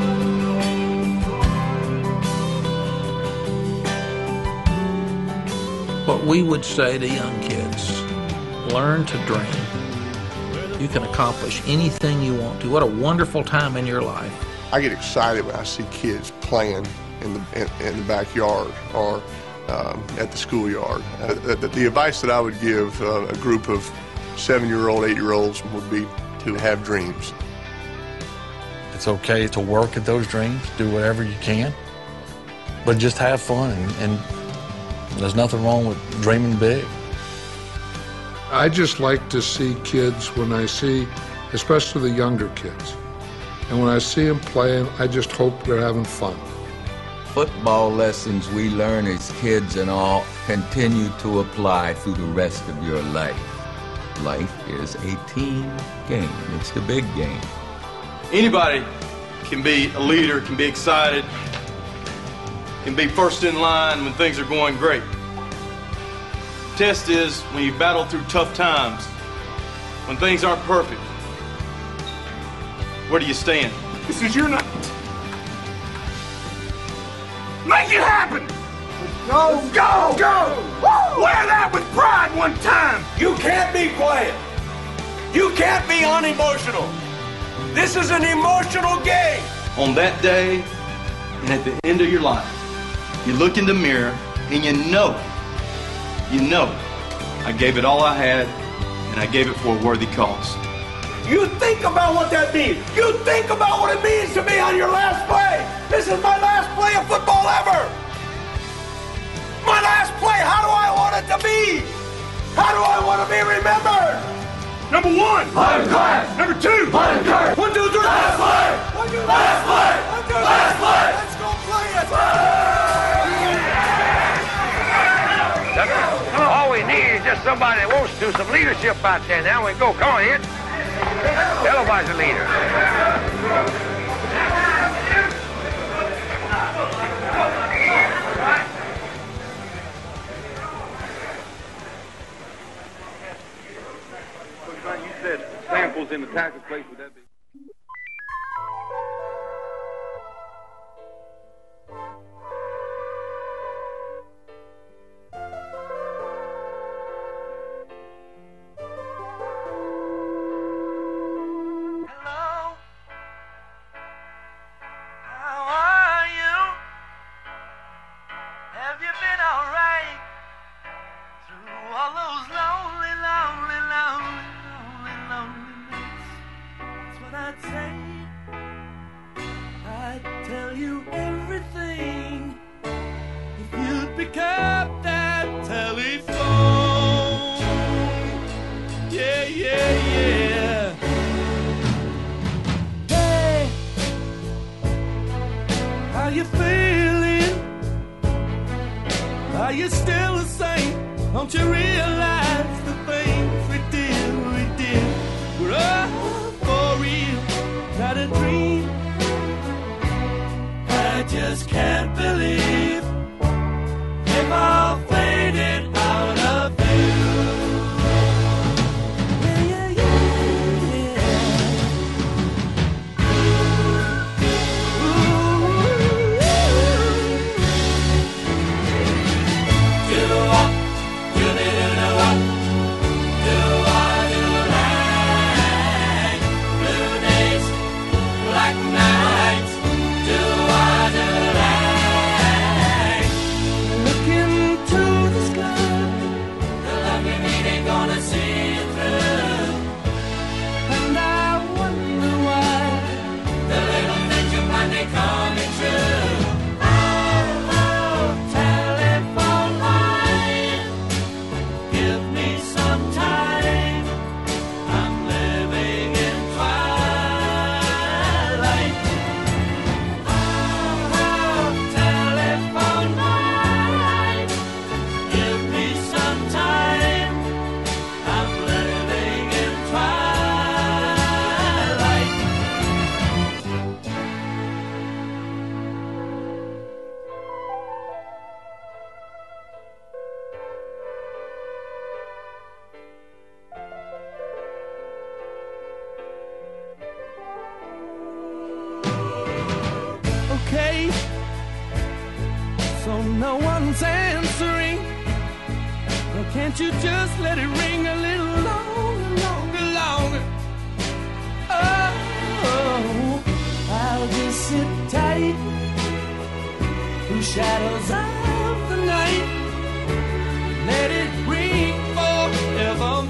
What we would say to young kids, learn to dream. You can accomplish anything you want to. What a wonderful time in your life. I get excited when I see kids playing in the in, in the backyard or um, at the schoolyard. Uh, the, the advice that I would give uh, a group of seven-year-old, eight-year-olds would be to have dreams. It's okay to work at those dreams, do whatever you can, but just have fun, and, and there's nothing wrong with dreaming big. I just like to see kids when I see, especially the younger kids, and when I see them playing, I just hope they're having fun. Football lessons we learn as kids and all continue to apply through the rest of your life. Life is a team game. It's the big game. Anybody can be a leader, can be excited, can be first in line when things are going great. The test is when you battle through tough times, when things aren't perfect. Where do you stand? This is your night. Make it happen! Go! Go! Go! Woo! Wear that with pride one time! You can't be quiet. You can't be unemotional. This is an emotional game. On that day, and at the end of your life, you look in the mirror and you know, you know, I gave it all I had, and I gave it for a worthy cause. You think about what that means. You think about what it means to be on your last play. This is my last play of football ever. My last play. How do I want it to be? How do I want to be remembered? Number one. Iron class. Number two. Iron class. One, two, three. Last play. One, two, three. Last play. One, two, three. Last play. Let's go play it. All we need is just somebody that wants to do some leadership out there. Now we go. Come on, Ed. Everybody's a leader. You said samples in the tackle place. Would that be? Can't you just let it ring a little longer, longer, longer? Oh, I'll just sit tight through shadows of the night. Let it ring forevermore.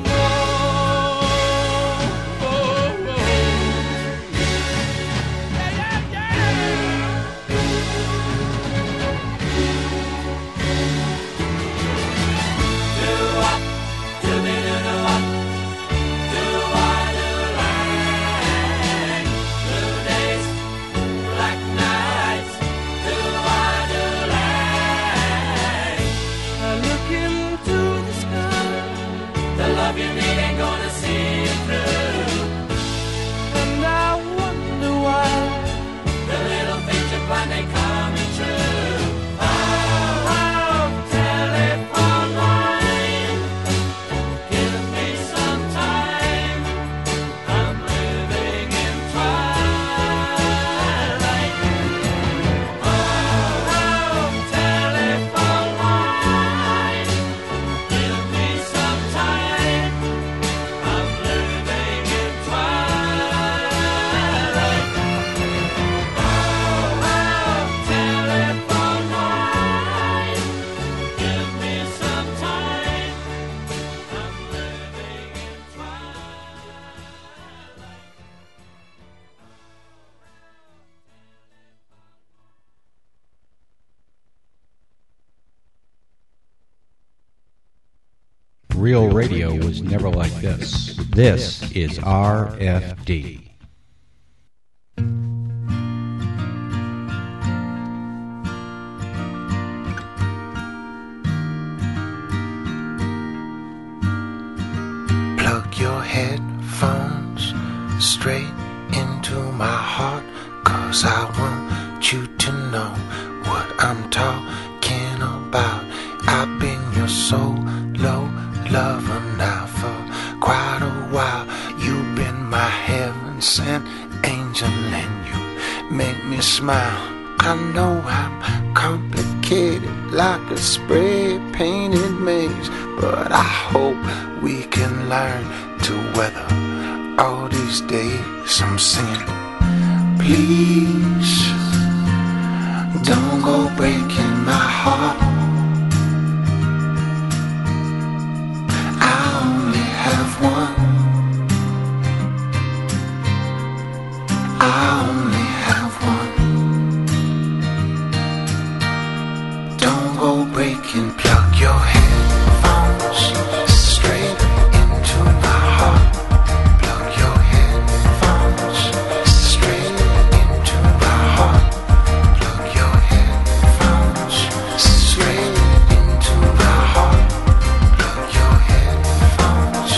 Love you. real radio was never like this. This is R F D. Plug your headphones straight into my heart, 'cause I want you to know what I'm talking about. I've been your solo lover now for quite a while. You've been my heaven-sent angel and you make me smile. I know I'm complicated like a spray-painted maze, but I hope we can learn to weather all these days. I'm singing, please don't go breaking my heart. I only have one. I only have one. Don't go breaking, plug your headphones straight into my heart. Plug your headphones straight into my heart. Plug your headphones straight into my heart. Plug your headphones.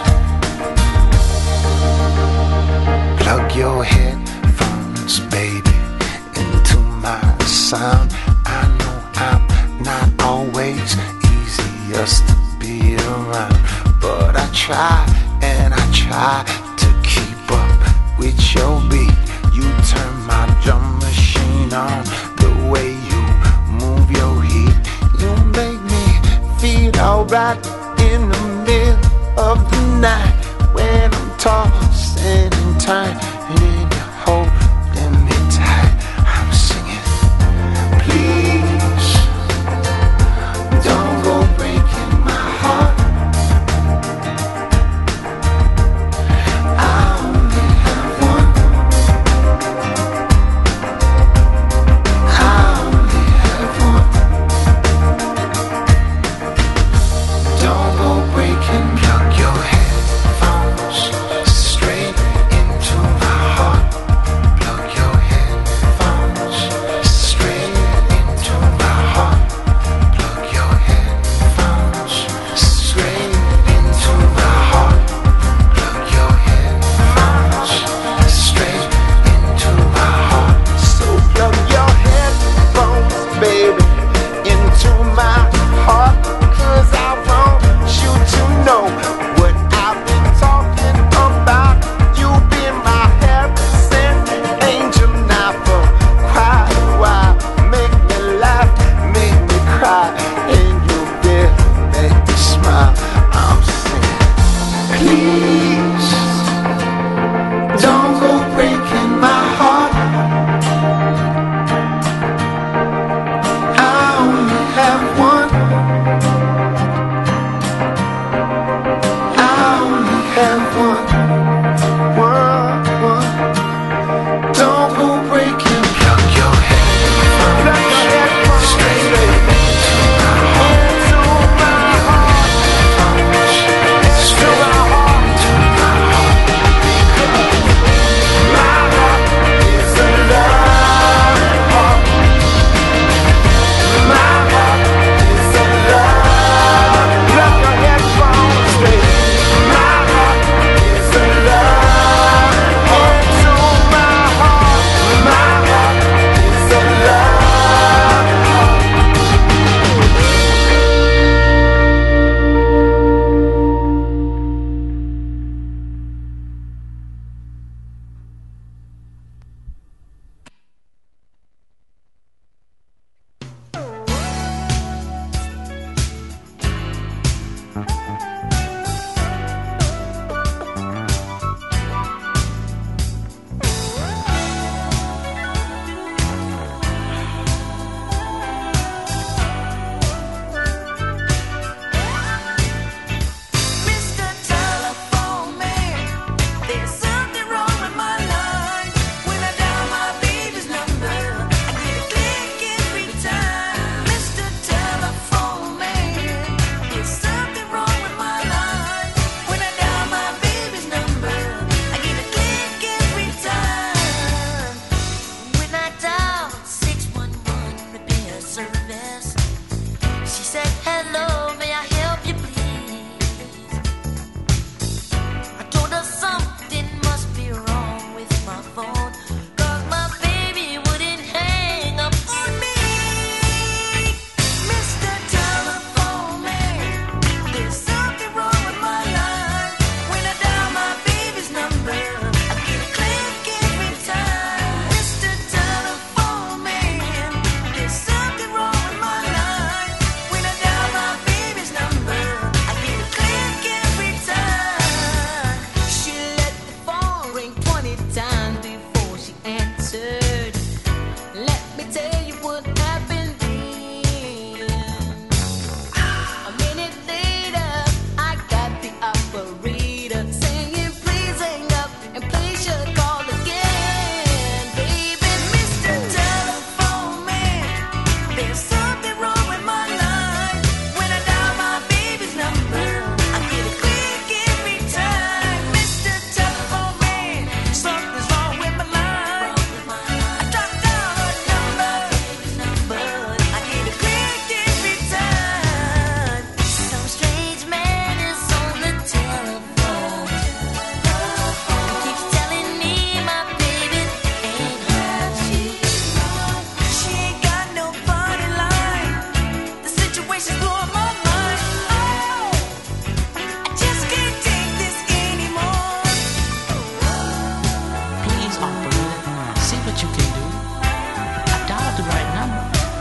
Plug your headphones, baby, into my sound. I know I'm not always easiest to be around, but I try and I try to keep up with your beat. You turn my drum machine on, the way you move your heat. You make me feel alright in the middle of the night when I'm tossing and turning and you're holding me tight. I'm singing, please don't go breaking my heart. I only have one. I only have one. Don't go breaking, plug your headphones straight into my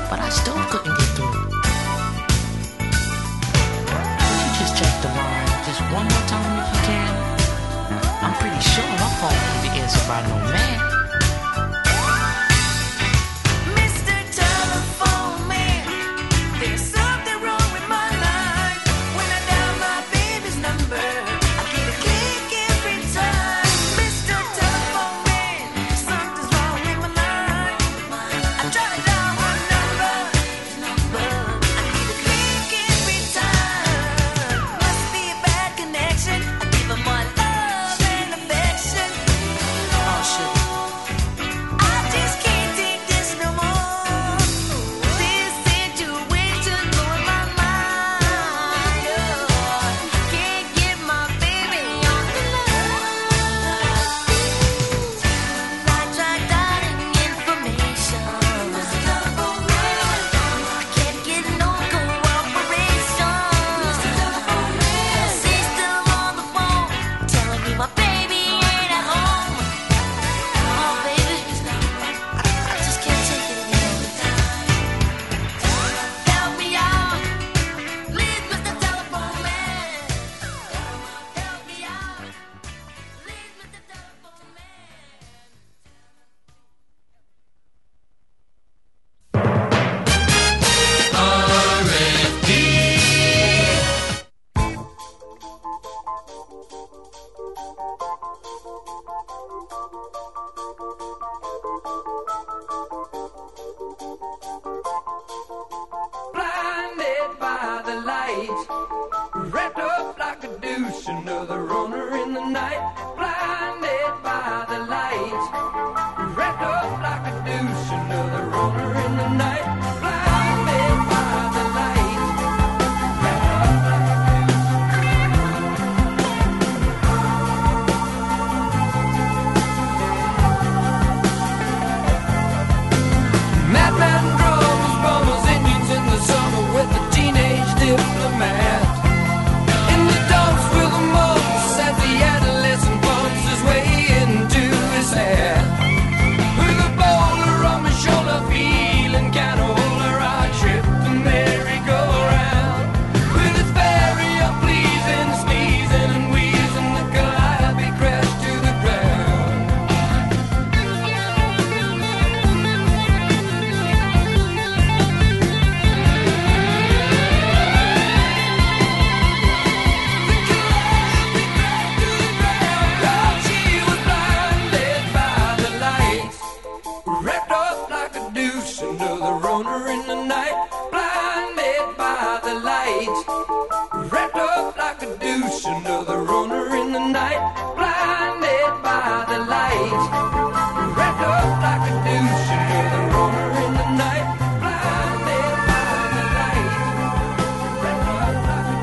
but I still couldn't get through. Could you just check the line just one more time if you can? I'm pretty sure my phone won't be answered by no man. Mister Telephone Man, there's something wrong with my life. When I dial my baby's number, I get a click every time. Mister Telephone Man, something's wrong with my life. I try to dial her number, but I get a click every time. Must be a bad connection. I give her my love and affection. Oh shit. I just can't take this no more. This situation blowing my mind. Oh, can't get my baby on the line. I tried dialing information. I can't get no cooperation. She's still on the phone, telling me my baby ain't at home. Oh, baby, I just can't take it anymore. Help me out, please, Mister Telephone Man. Help me out, please, Mister Telephone Blinded by the light, wrapped up like a douche, another runner in the night. Blinded by the light, wrapped up like a douche, another runner in the night. Blinded by the light, wrapped up like a madman drums, bombers, Indians in the summer with a teenage diplomat. In the dumps with a mumps as the adolescent bumps his way into his hat. With a bowler on my shoulder, feeling kinda older, I trip the merry-go-round. With its very unpleasing sneezing and wheezing, the calliope crashed to the ground. Oh, she was blinded by the lights, wrapped up like a douche, another runner in the night. Blinded by the lights, wrapped up like a douche, another runner in the night. Blinded by the lights, wrapped up like a douche, another runner in the night. Blinded by the lights, wrapped up like a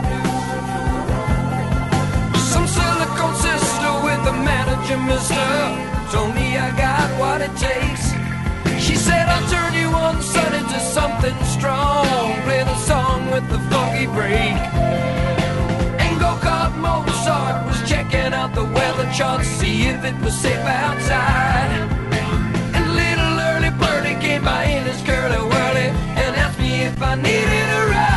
douche. Some silicone sister with a manager, mister, told me I got what it takes. She said I'll turn you on son into something strong. Play the song with the funky break. And go-kart Mozart was checking out the weather chart, see if it was safe outside. And little early birdie came by in his curly whirly and asked me if I needed a ride.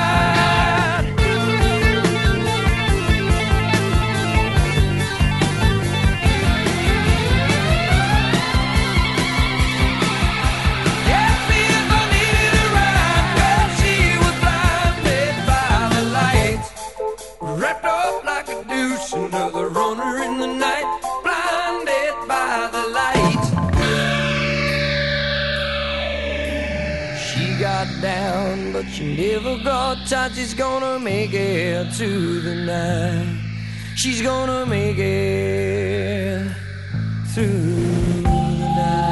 Asked me if I needed a ride. Well, she was blinded by the lights, wrapped up like a douche, another runner in the night. Blinded by the lights, she got down, but she never got tight. She's gonna make it to the night. She's gonna make it through the night.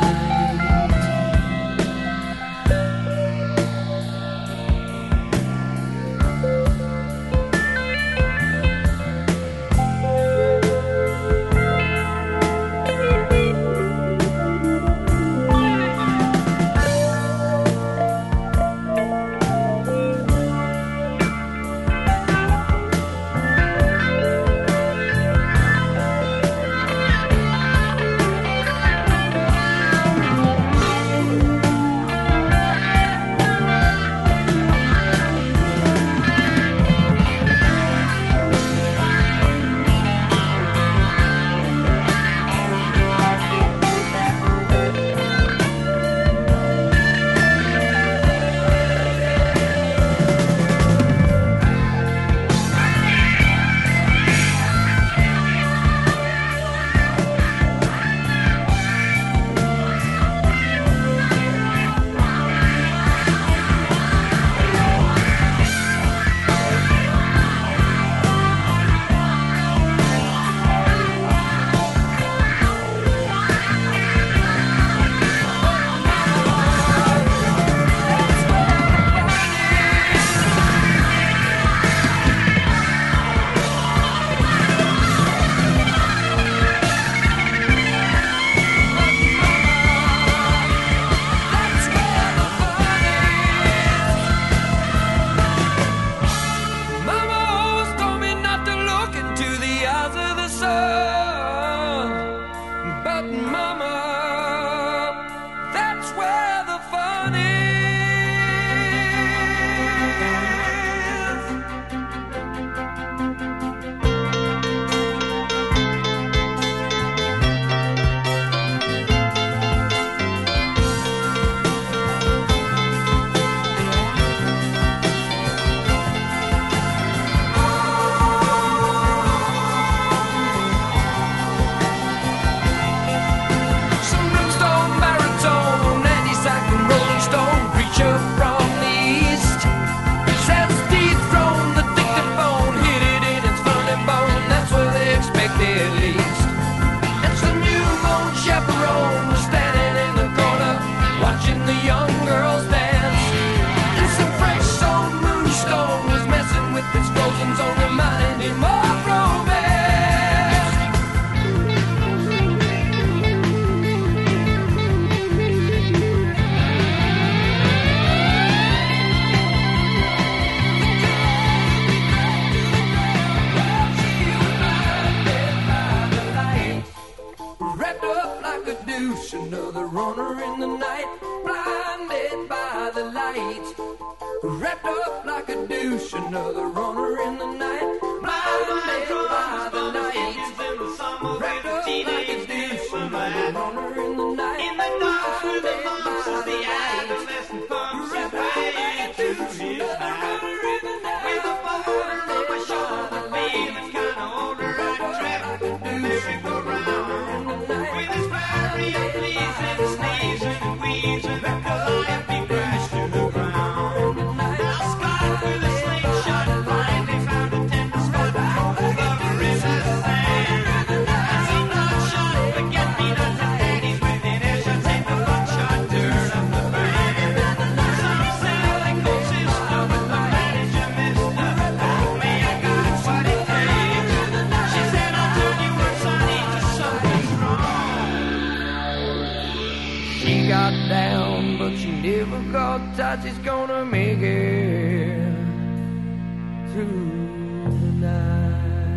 another runner in the night, blinded by the light. Wrapped up like a douche, another runner in the night, blinded by the light. Wrapped up like a douche, another runner in the night, in the dark with the lumps of the adolescent pumps his way to his night. With a boulder on my shoulder, feeling kinda older, I trap and merry go round. With his flurry of pleasing, sneezing and wheezing, the life he crashed to the ground. Now Scott with a slingshot finally found a tender spot for lover in the sand. And some bloodshot forget-me-not the ladies within earshot take the buckshot turn up the band. Some say they call sister, but the manager missed her. Told me I got what it takes. She said I'll turn you worse, I need to something's wrong. She got down, but she never got touch. She's gonna make it through the night.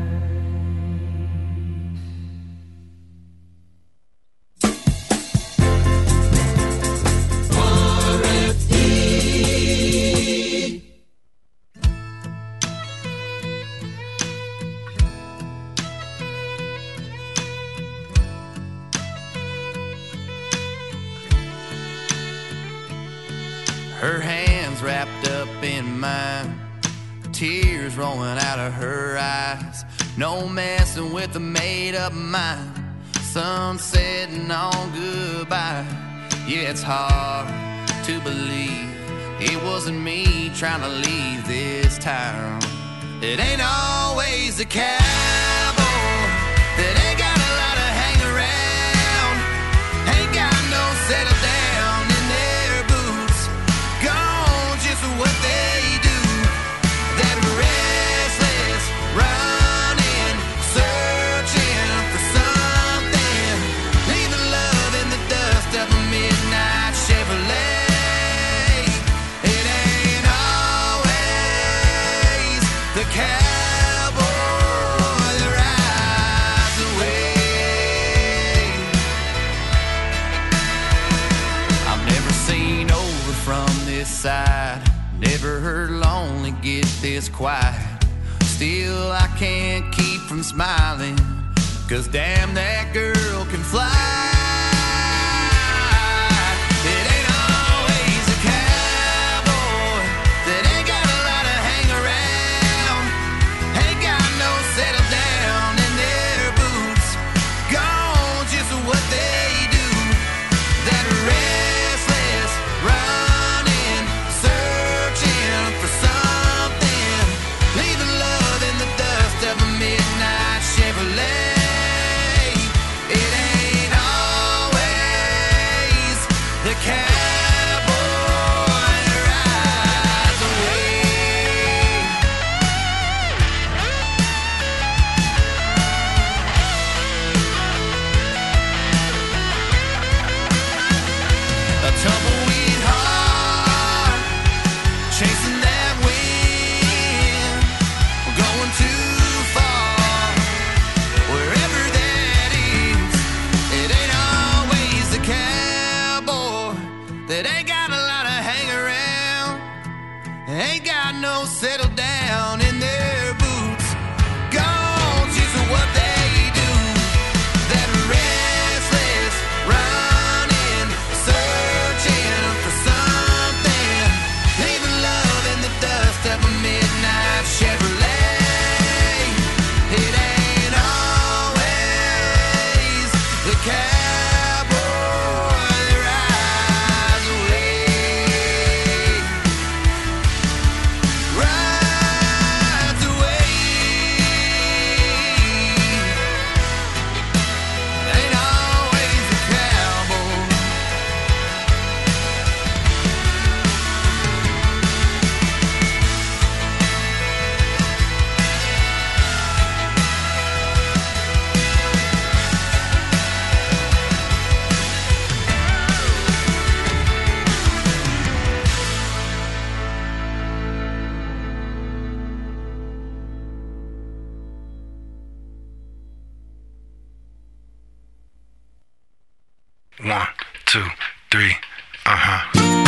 Her hands wrapped up in mine, tears rolling out of her eyes. No messing with a made-up mind, sun setting on goodbye. Yeah, it's hard to believe it wasn't me trying to leave this town. It ain't always the cowboy that ain't got a lot of hang around, ain't got no settle down in their boots, gone just what they do. That restless running, searching for something, leaving love in the dust of a midnight Chevrolet. It ain't always the cowboy that rides away. I've never seen over from this side, never heard lonely get this quiet. Still I can't keep from smiling, 'cause damn that girl can fly. It ain't always a cowboy that ain't got a lot of hang around, ain't got no settle down in their boots, gone just what they do. That restless running, searching for something, leaving love in the dust of a midnight Chevrolet. It ain't always the cowboy that rides away. A tumbleweed heart, chasing that wind, we're going too far, wherever that is. It ain't always the cowboy that ain't got a lot of hang around, ain't got no settle down in their boots, gone just what they do. That restless running, searching for something, leaving love in the dust of a midnight Chevrolet. It ain't always the cowboy that rides away, rides away. Ain't always the cowboy. One, two, three, uh-huh.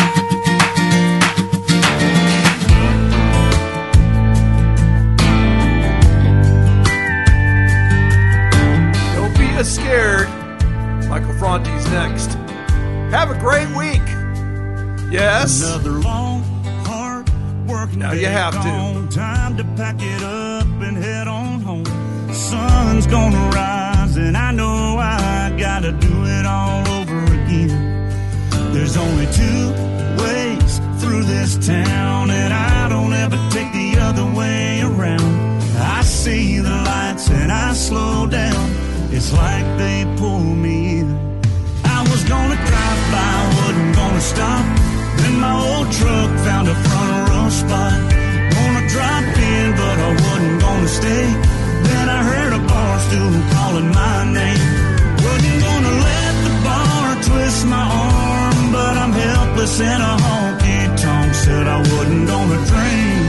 Don't be a scared. Michael Fronte's next. Have a great week. Yes. Another long, hard working now you day have gone. to. Time to pack it up and head on home. The sun's gonna rise, and I know I gotta do it all over again. There's only two ways through this town, and I don't ever take the other way around. I see the lights and I slow down. It's like they pull me in. I was gonna drive by, wasn't gonna stop. Then my old truck found a front row spot. Gonna drop in, but I wasn't gonna stay. Then I heard a bar stool calling my name. Wasn't gonna let the bar twist my arm, but I'm helpless in a honky tonk. Said I wasn't gonna drink.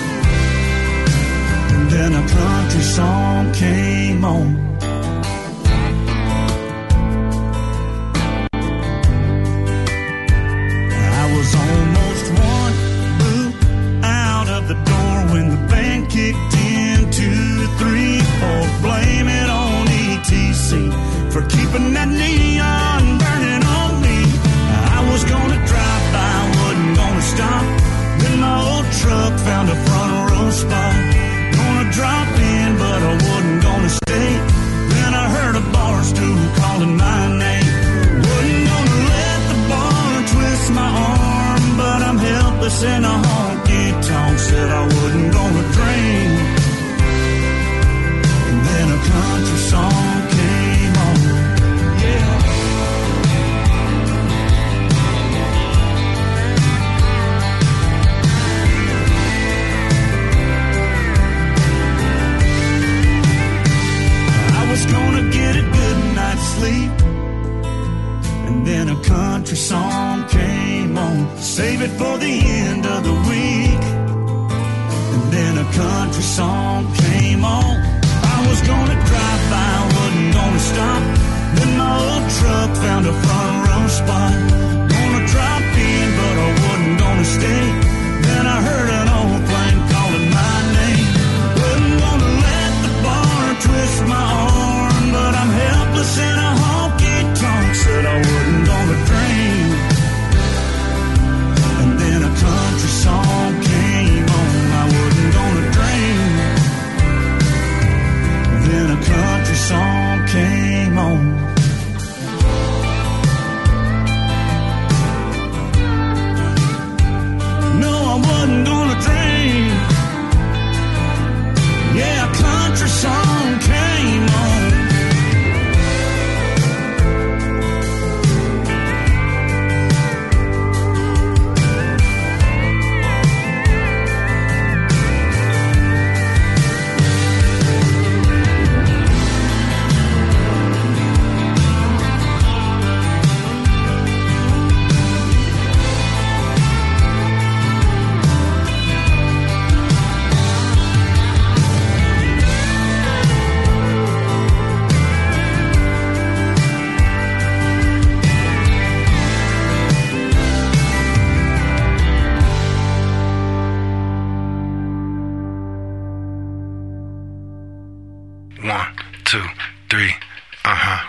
And then a country song came on. Almost one boot out of the door when the band kicked in. Two, three, four, blame it on E T C for keeping that neon burning on me. I was gonna drive by, wasn't gonna stop. Then my old truck found a front row spot. Gonna drop in, but I wasn't gonna stay. Then I heard a bar stool calling my name. Wasn't gonna let the bar twist my arm, but I'm helpless in a honky tonk. Said I wasn't gonna drink. And then a country song came on. Yeah. I was gonna get a good night's sleep. And then a country song came on. Save it for the end of the week. And then a country song came on. I was gonna drive by, wasn't gonna stop. Then my old truck found a front row spot. Gonna drop in, but I wasn't gonna stay. Then I heard an old plane calling my name. Wasn't gonna let the bar twist my arm, but I'm helpless in a honky tonk. Said I wasn't gonna drink. And then a country song came on. I wasn't gonna drink. Then a country song came on. No, I wasn't gonna drink. Yeah, a country song came on. One, two, three, uh-huh.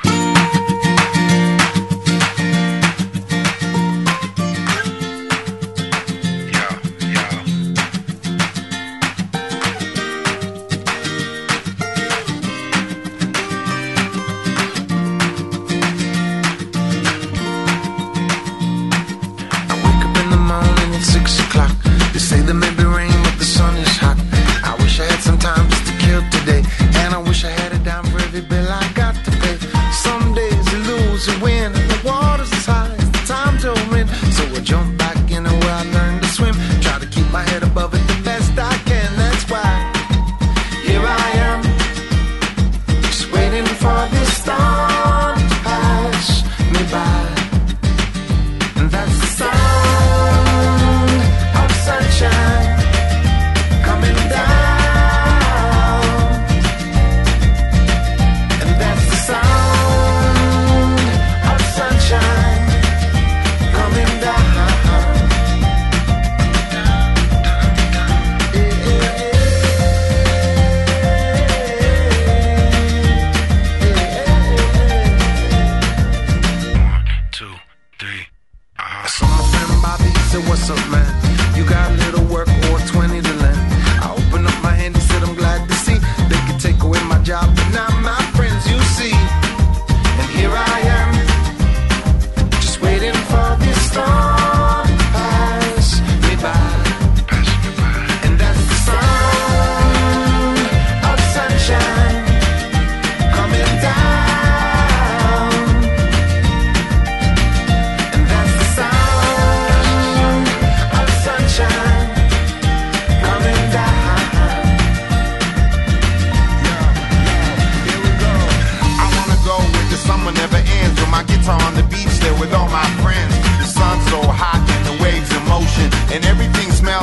Six o'clock. They say there may be rain, but the sun is hot. I wish I had some time just to kill today, and I wish I had a dime for every bill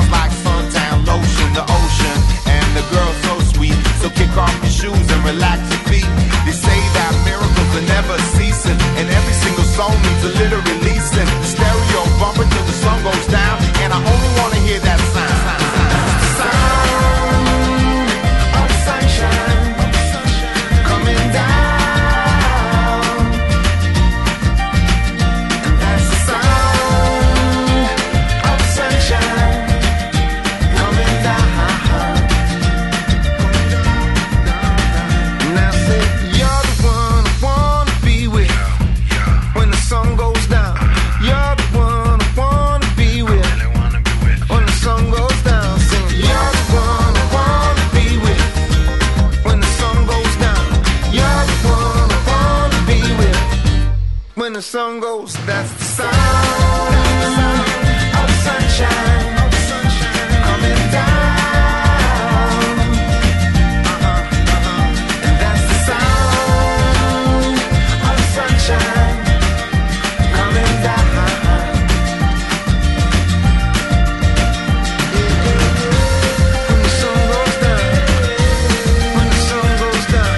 smells like suntan lotion, the ocean, and the girl's so sweet. So kick off your shoes and relax your feet. They say that miracles are never ceasing, and every single song needs a little releasing. The stereo bumping till the sun goes down, and I only wanna hear that sound. Sound of sunshine coming down. And that's the sound of sunshine coming down. Now say you're the one I wanna be with when the sun goes down. You're the one I wanna be with when the sun goes down. Sing, you're the one I wanna be with when the sun goes down. You're the one I wanna be with when the sun goes. That's the sound of sunshine coming down. And that's the sound of sunshine coming down. When the sun goes down, when the sun goes down,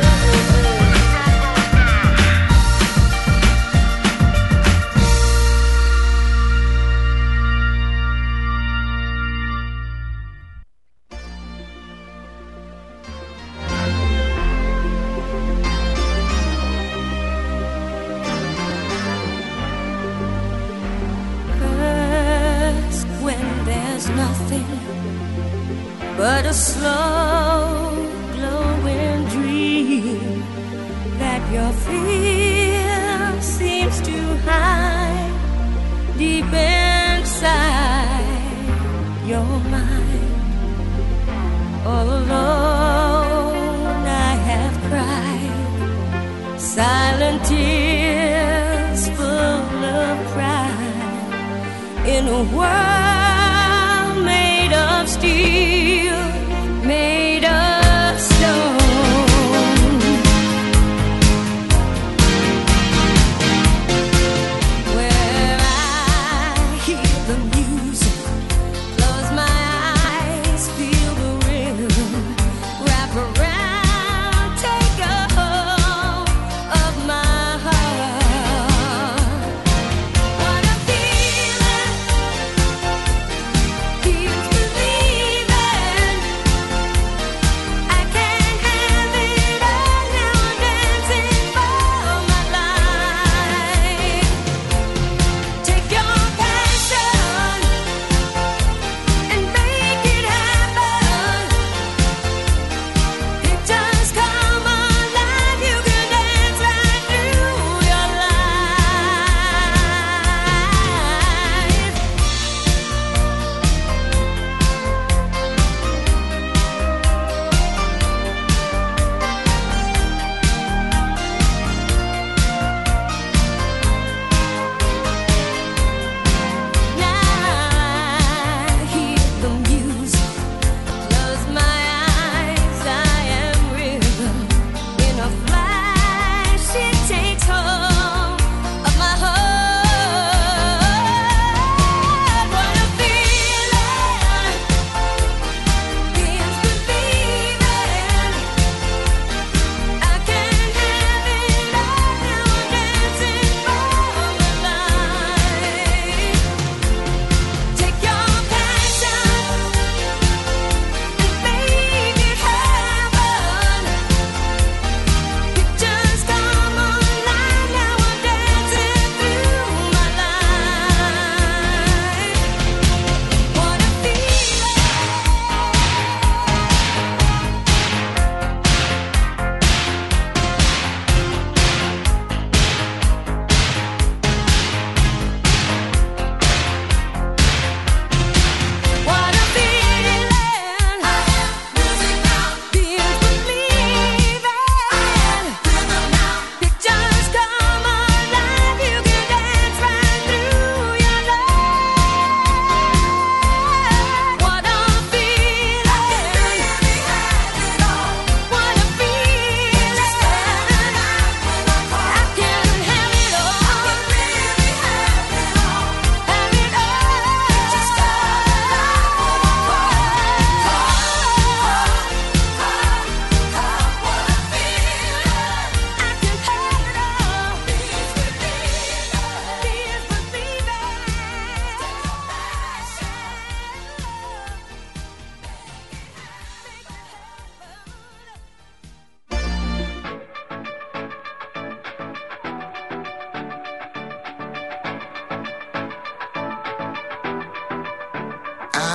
First, when there's nothing but a slow glowing dream that your fear seems to hide deep inside your mind. All alone I have cried silent tears full of pride in a world made of steel, made of stone. Where I hear the music, close my eyes, feel the rhythm, wrap around, take a hold of my heart. What a feeling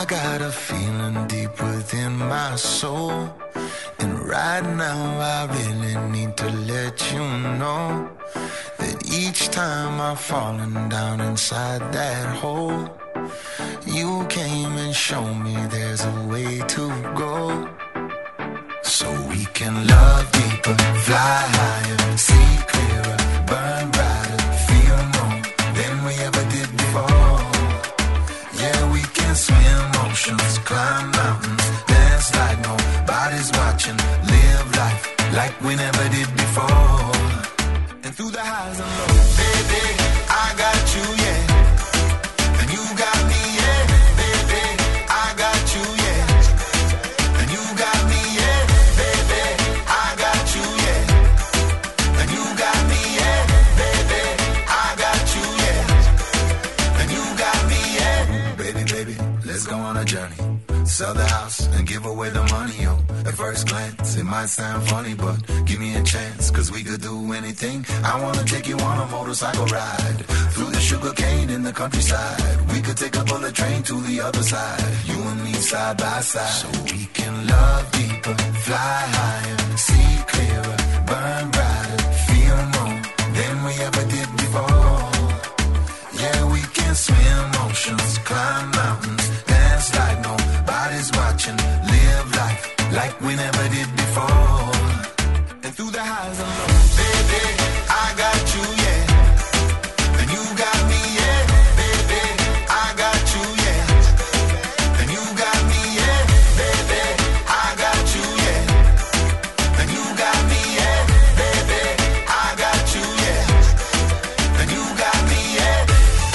I got a feeling deep within my soul, and right now I really need to let you know that each time I've fallen down inside that hole, you came and showed me there's a way to go. So we can love deeper, fly higher, see clearer, burn brighter, feel more than we ever did before. Yeah, we can swim oceans, climb mountains, dance like nobody's watching, live life like we never did before. And through the highs and lows, baby, I got you, yeah. And you got me, yeah, baby, I got you, yeah. And you got me, yeah, baby, I got you, yeah. And you got me, yeah, baby, I got you, yeah. And you got me, yeah. Baby, baby, let's go on a journey. Sell the house and give away the money, yo. At first glance, it might sound funny, but give me a chance, cause we could do anything. I wanna take you on a motorcycle ride through the sugar cane in the countryside. We could take a bullet train to the other side, you and me side by side. So we can love deeper, fly higher, see clearer, burn brighter, feel more than we ever did before. Yeah, we can swim oceans, climb mountains, dance like nobody's watching, live life like we never did before. And through the highs and lows, baby, I got you, yeah. And you got me, yeah, baby, I got you, yeah. And you got me, yeah, baby, I got you, yeah. And you got me, yeah, baby, I got you, yeah. And you got me, yeah.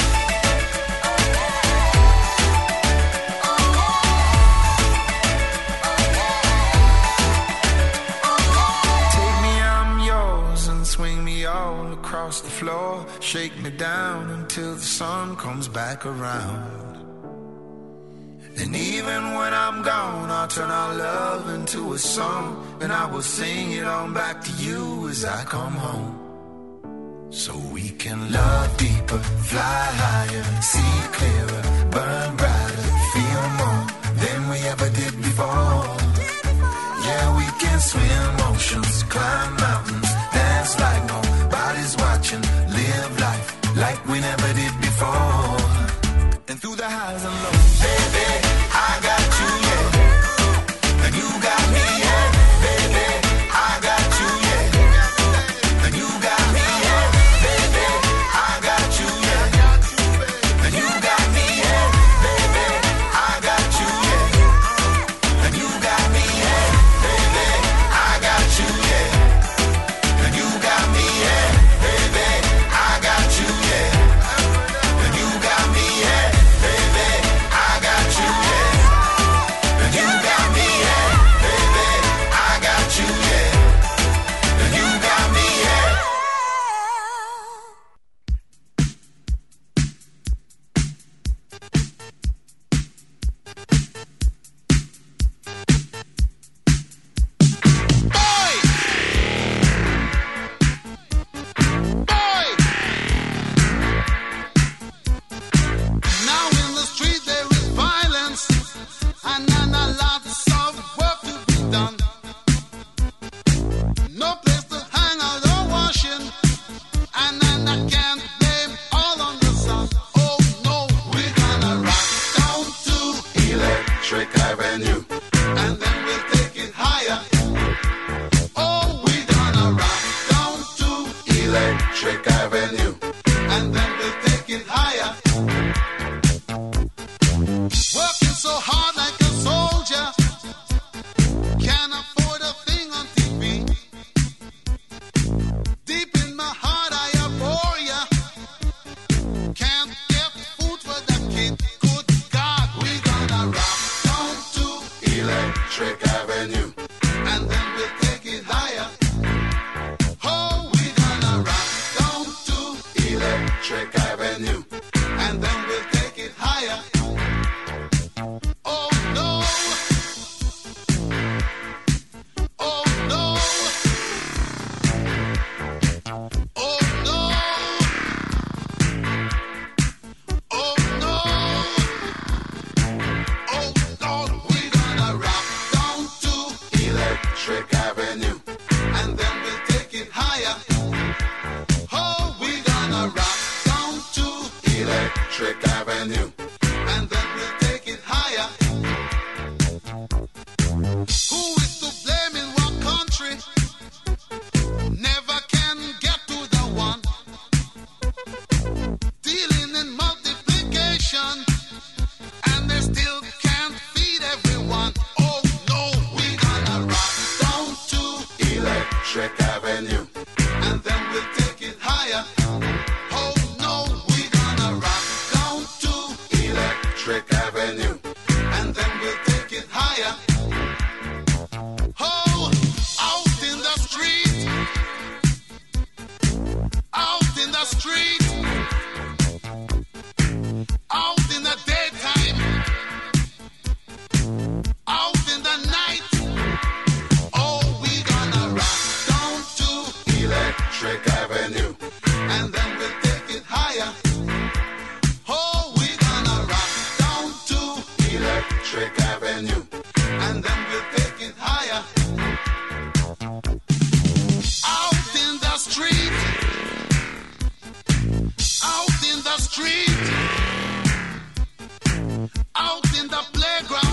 Swing me all across the floor, shake me down until the sun comes back around. And even when I'm gone, I'll turn our love into a song, and I will sing it on back to you as I come home. So we can love deeper, fly higher, see clearer, burn brighter, feel more than we ever did before. Yeah, we can swim oceans, climb mountains, dance like nobody's watching, live life like we never did before. And through the highs and lows, baby, I got you, yeah. And you got me, yeah, baby, I got you, yeah. And you got me, yeah, baby, I got you, yeah. And you got me, yeah, baby, I got you, yeah. And you got me, yeah, baby, I got you, yeah. And you got me, yeah, baby, I got you, yeah. And you got me, yeah, baby, I got you, yeah. And you got me, yeah, baby, I got you, yeah. And you got me, yeah. Now in the street there is violence, and then a lot of work to be done. No place to hang out or washing, and then I can't blame all on the sun. Oh no, we're gonna rock down to Electric Avenue. and then we'll take it higher. Oh, we're gonna rock down to Electric Avenue. and then we'll take it higher. Working so hard like a soldier, can't afford a thing on T V. Deep in my heart I abhor ya, can't get food for the kid. Good God, we gonna rock down to Electric Avenue. and then we'll take it higher. Oh, we gonna rock down to Electric Avenue. and then we'll take it higher. Oh no. Oh no. Oh no. Oh no. Oh Electric Avenue. And then we'll take it higher. Out in the street. Out in the street. Out in the playground.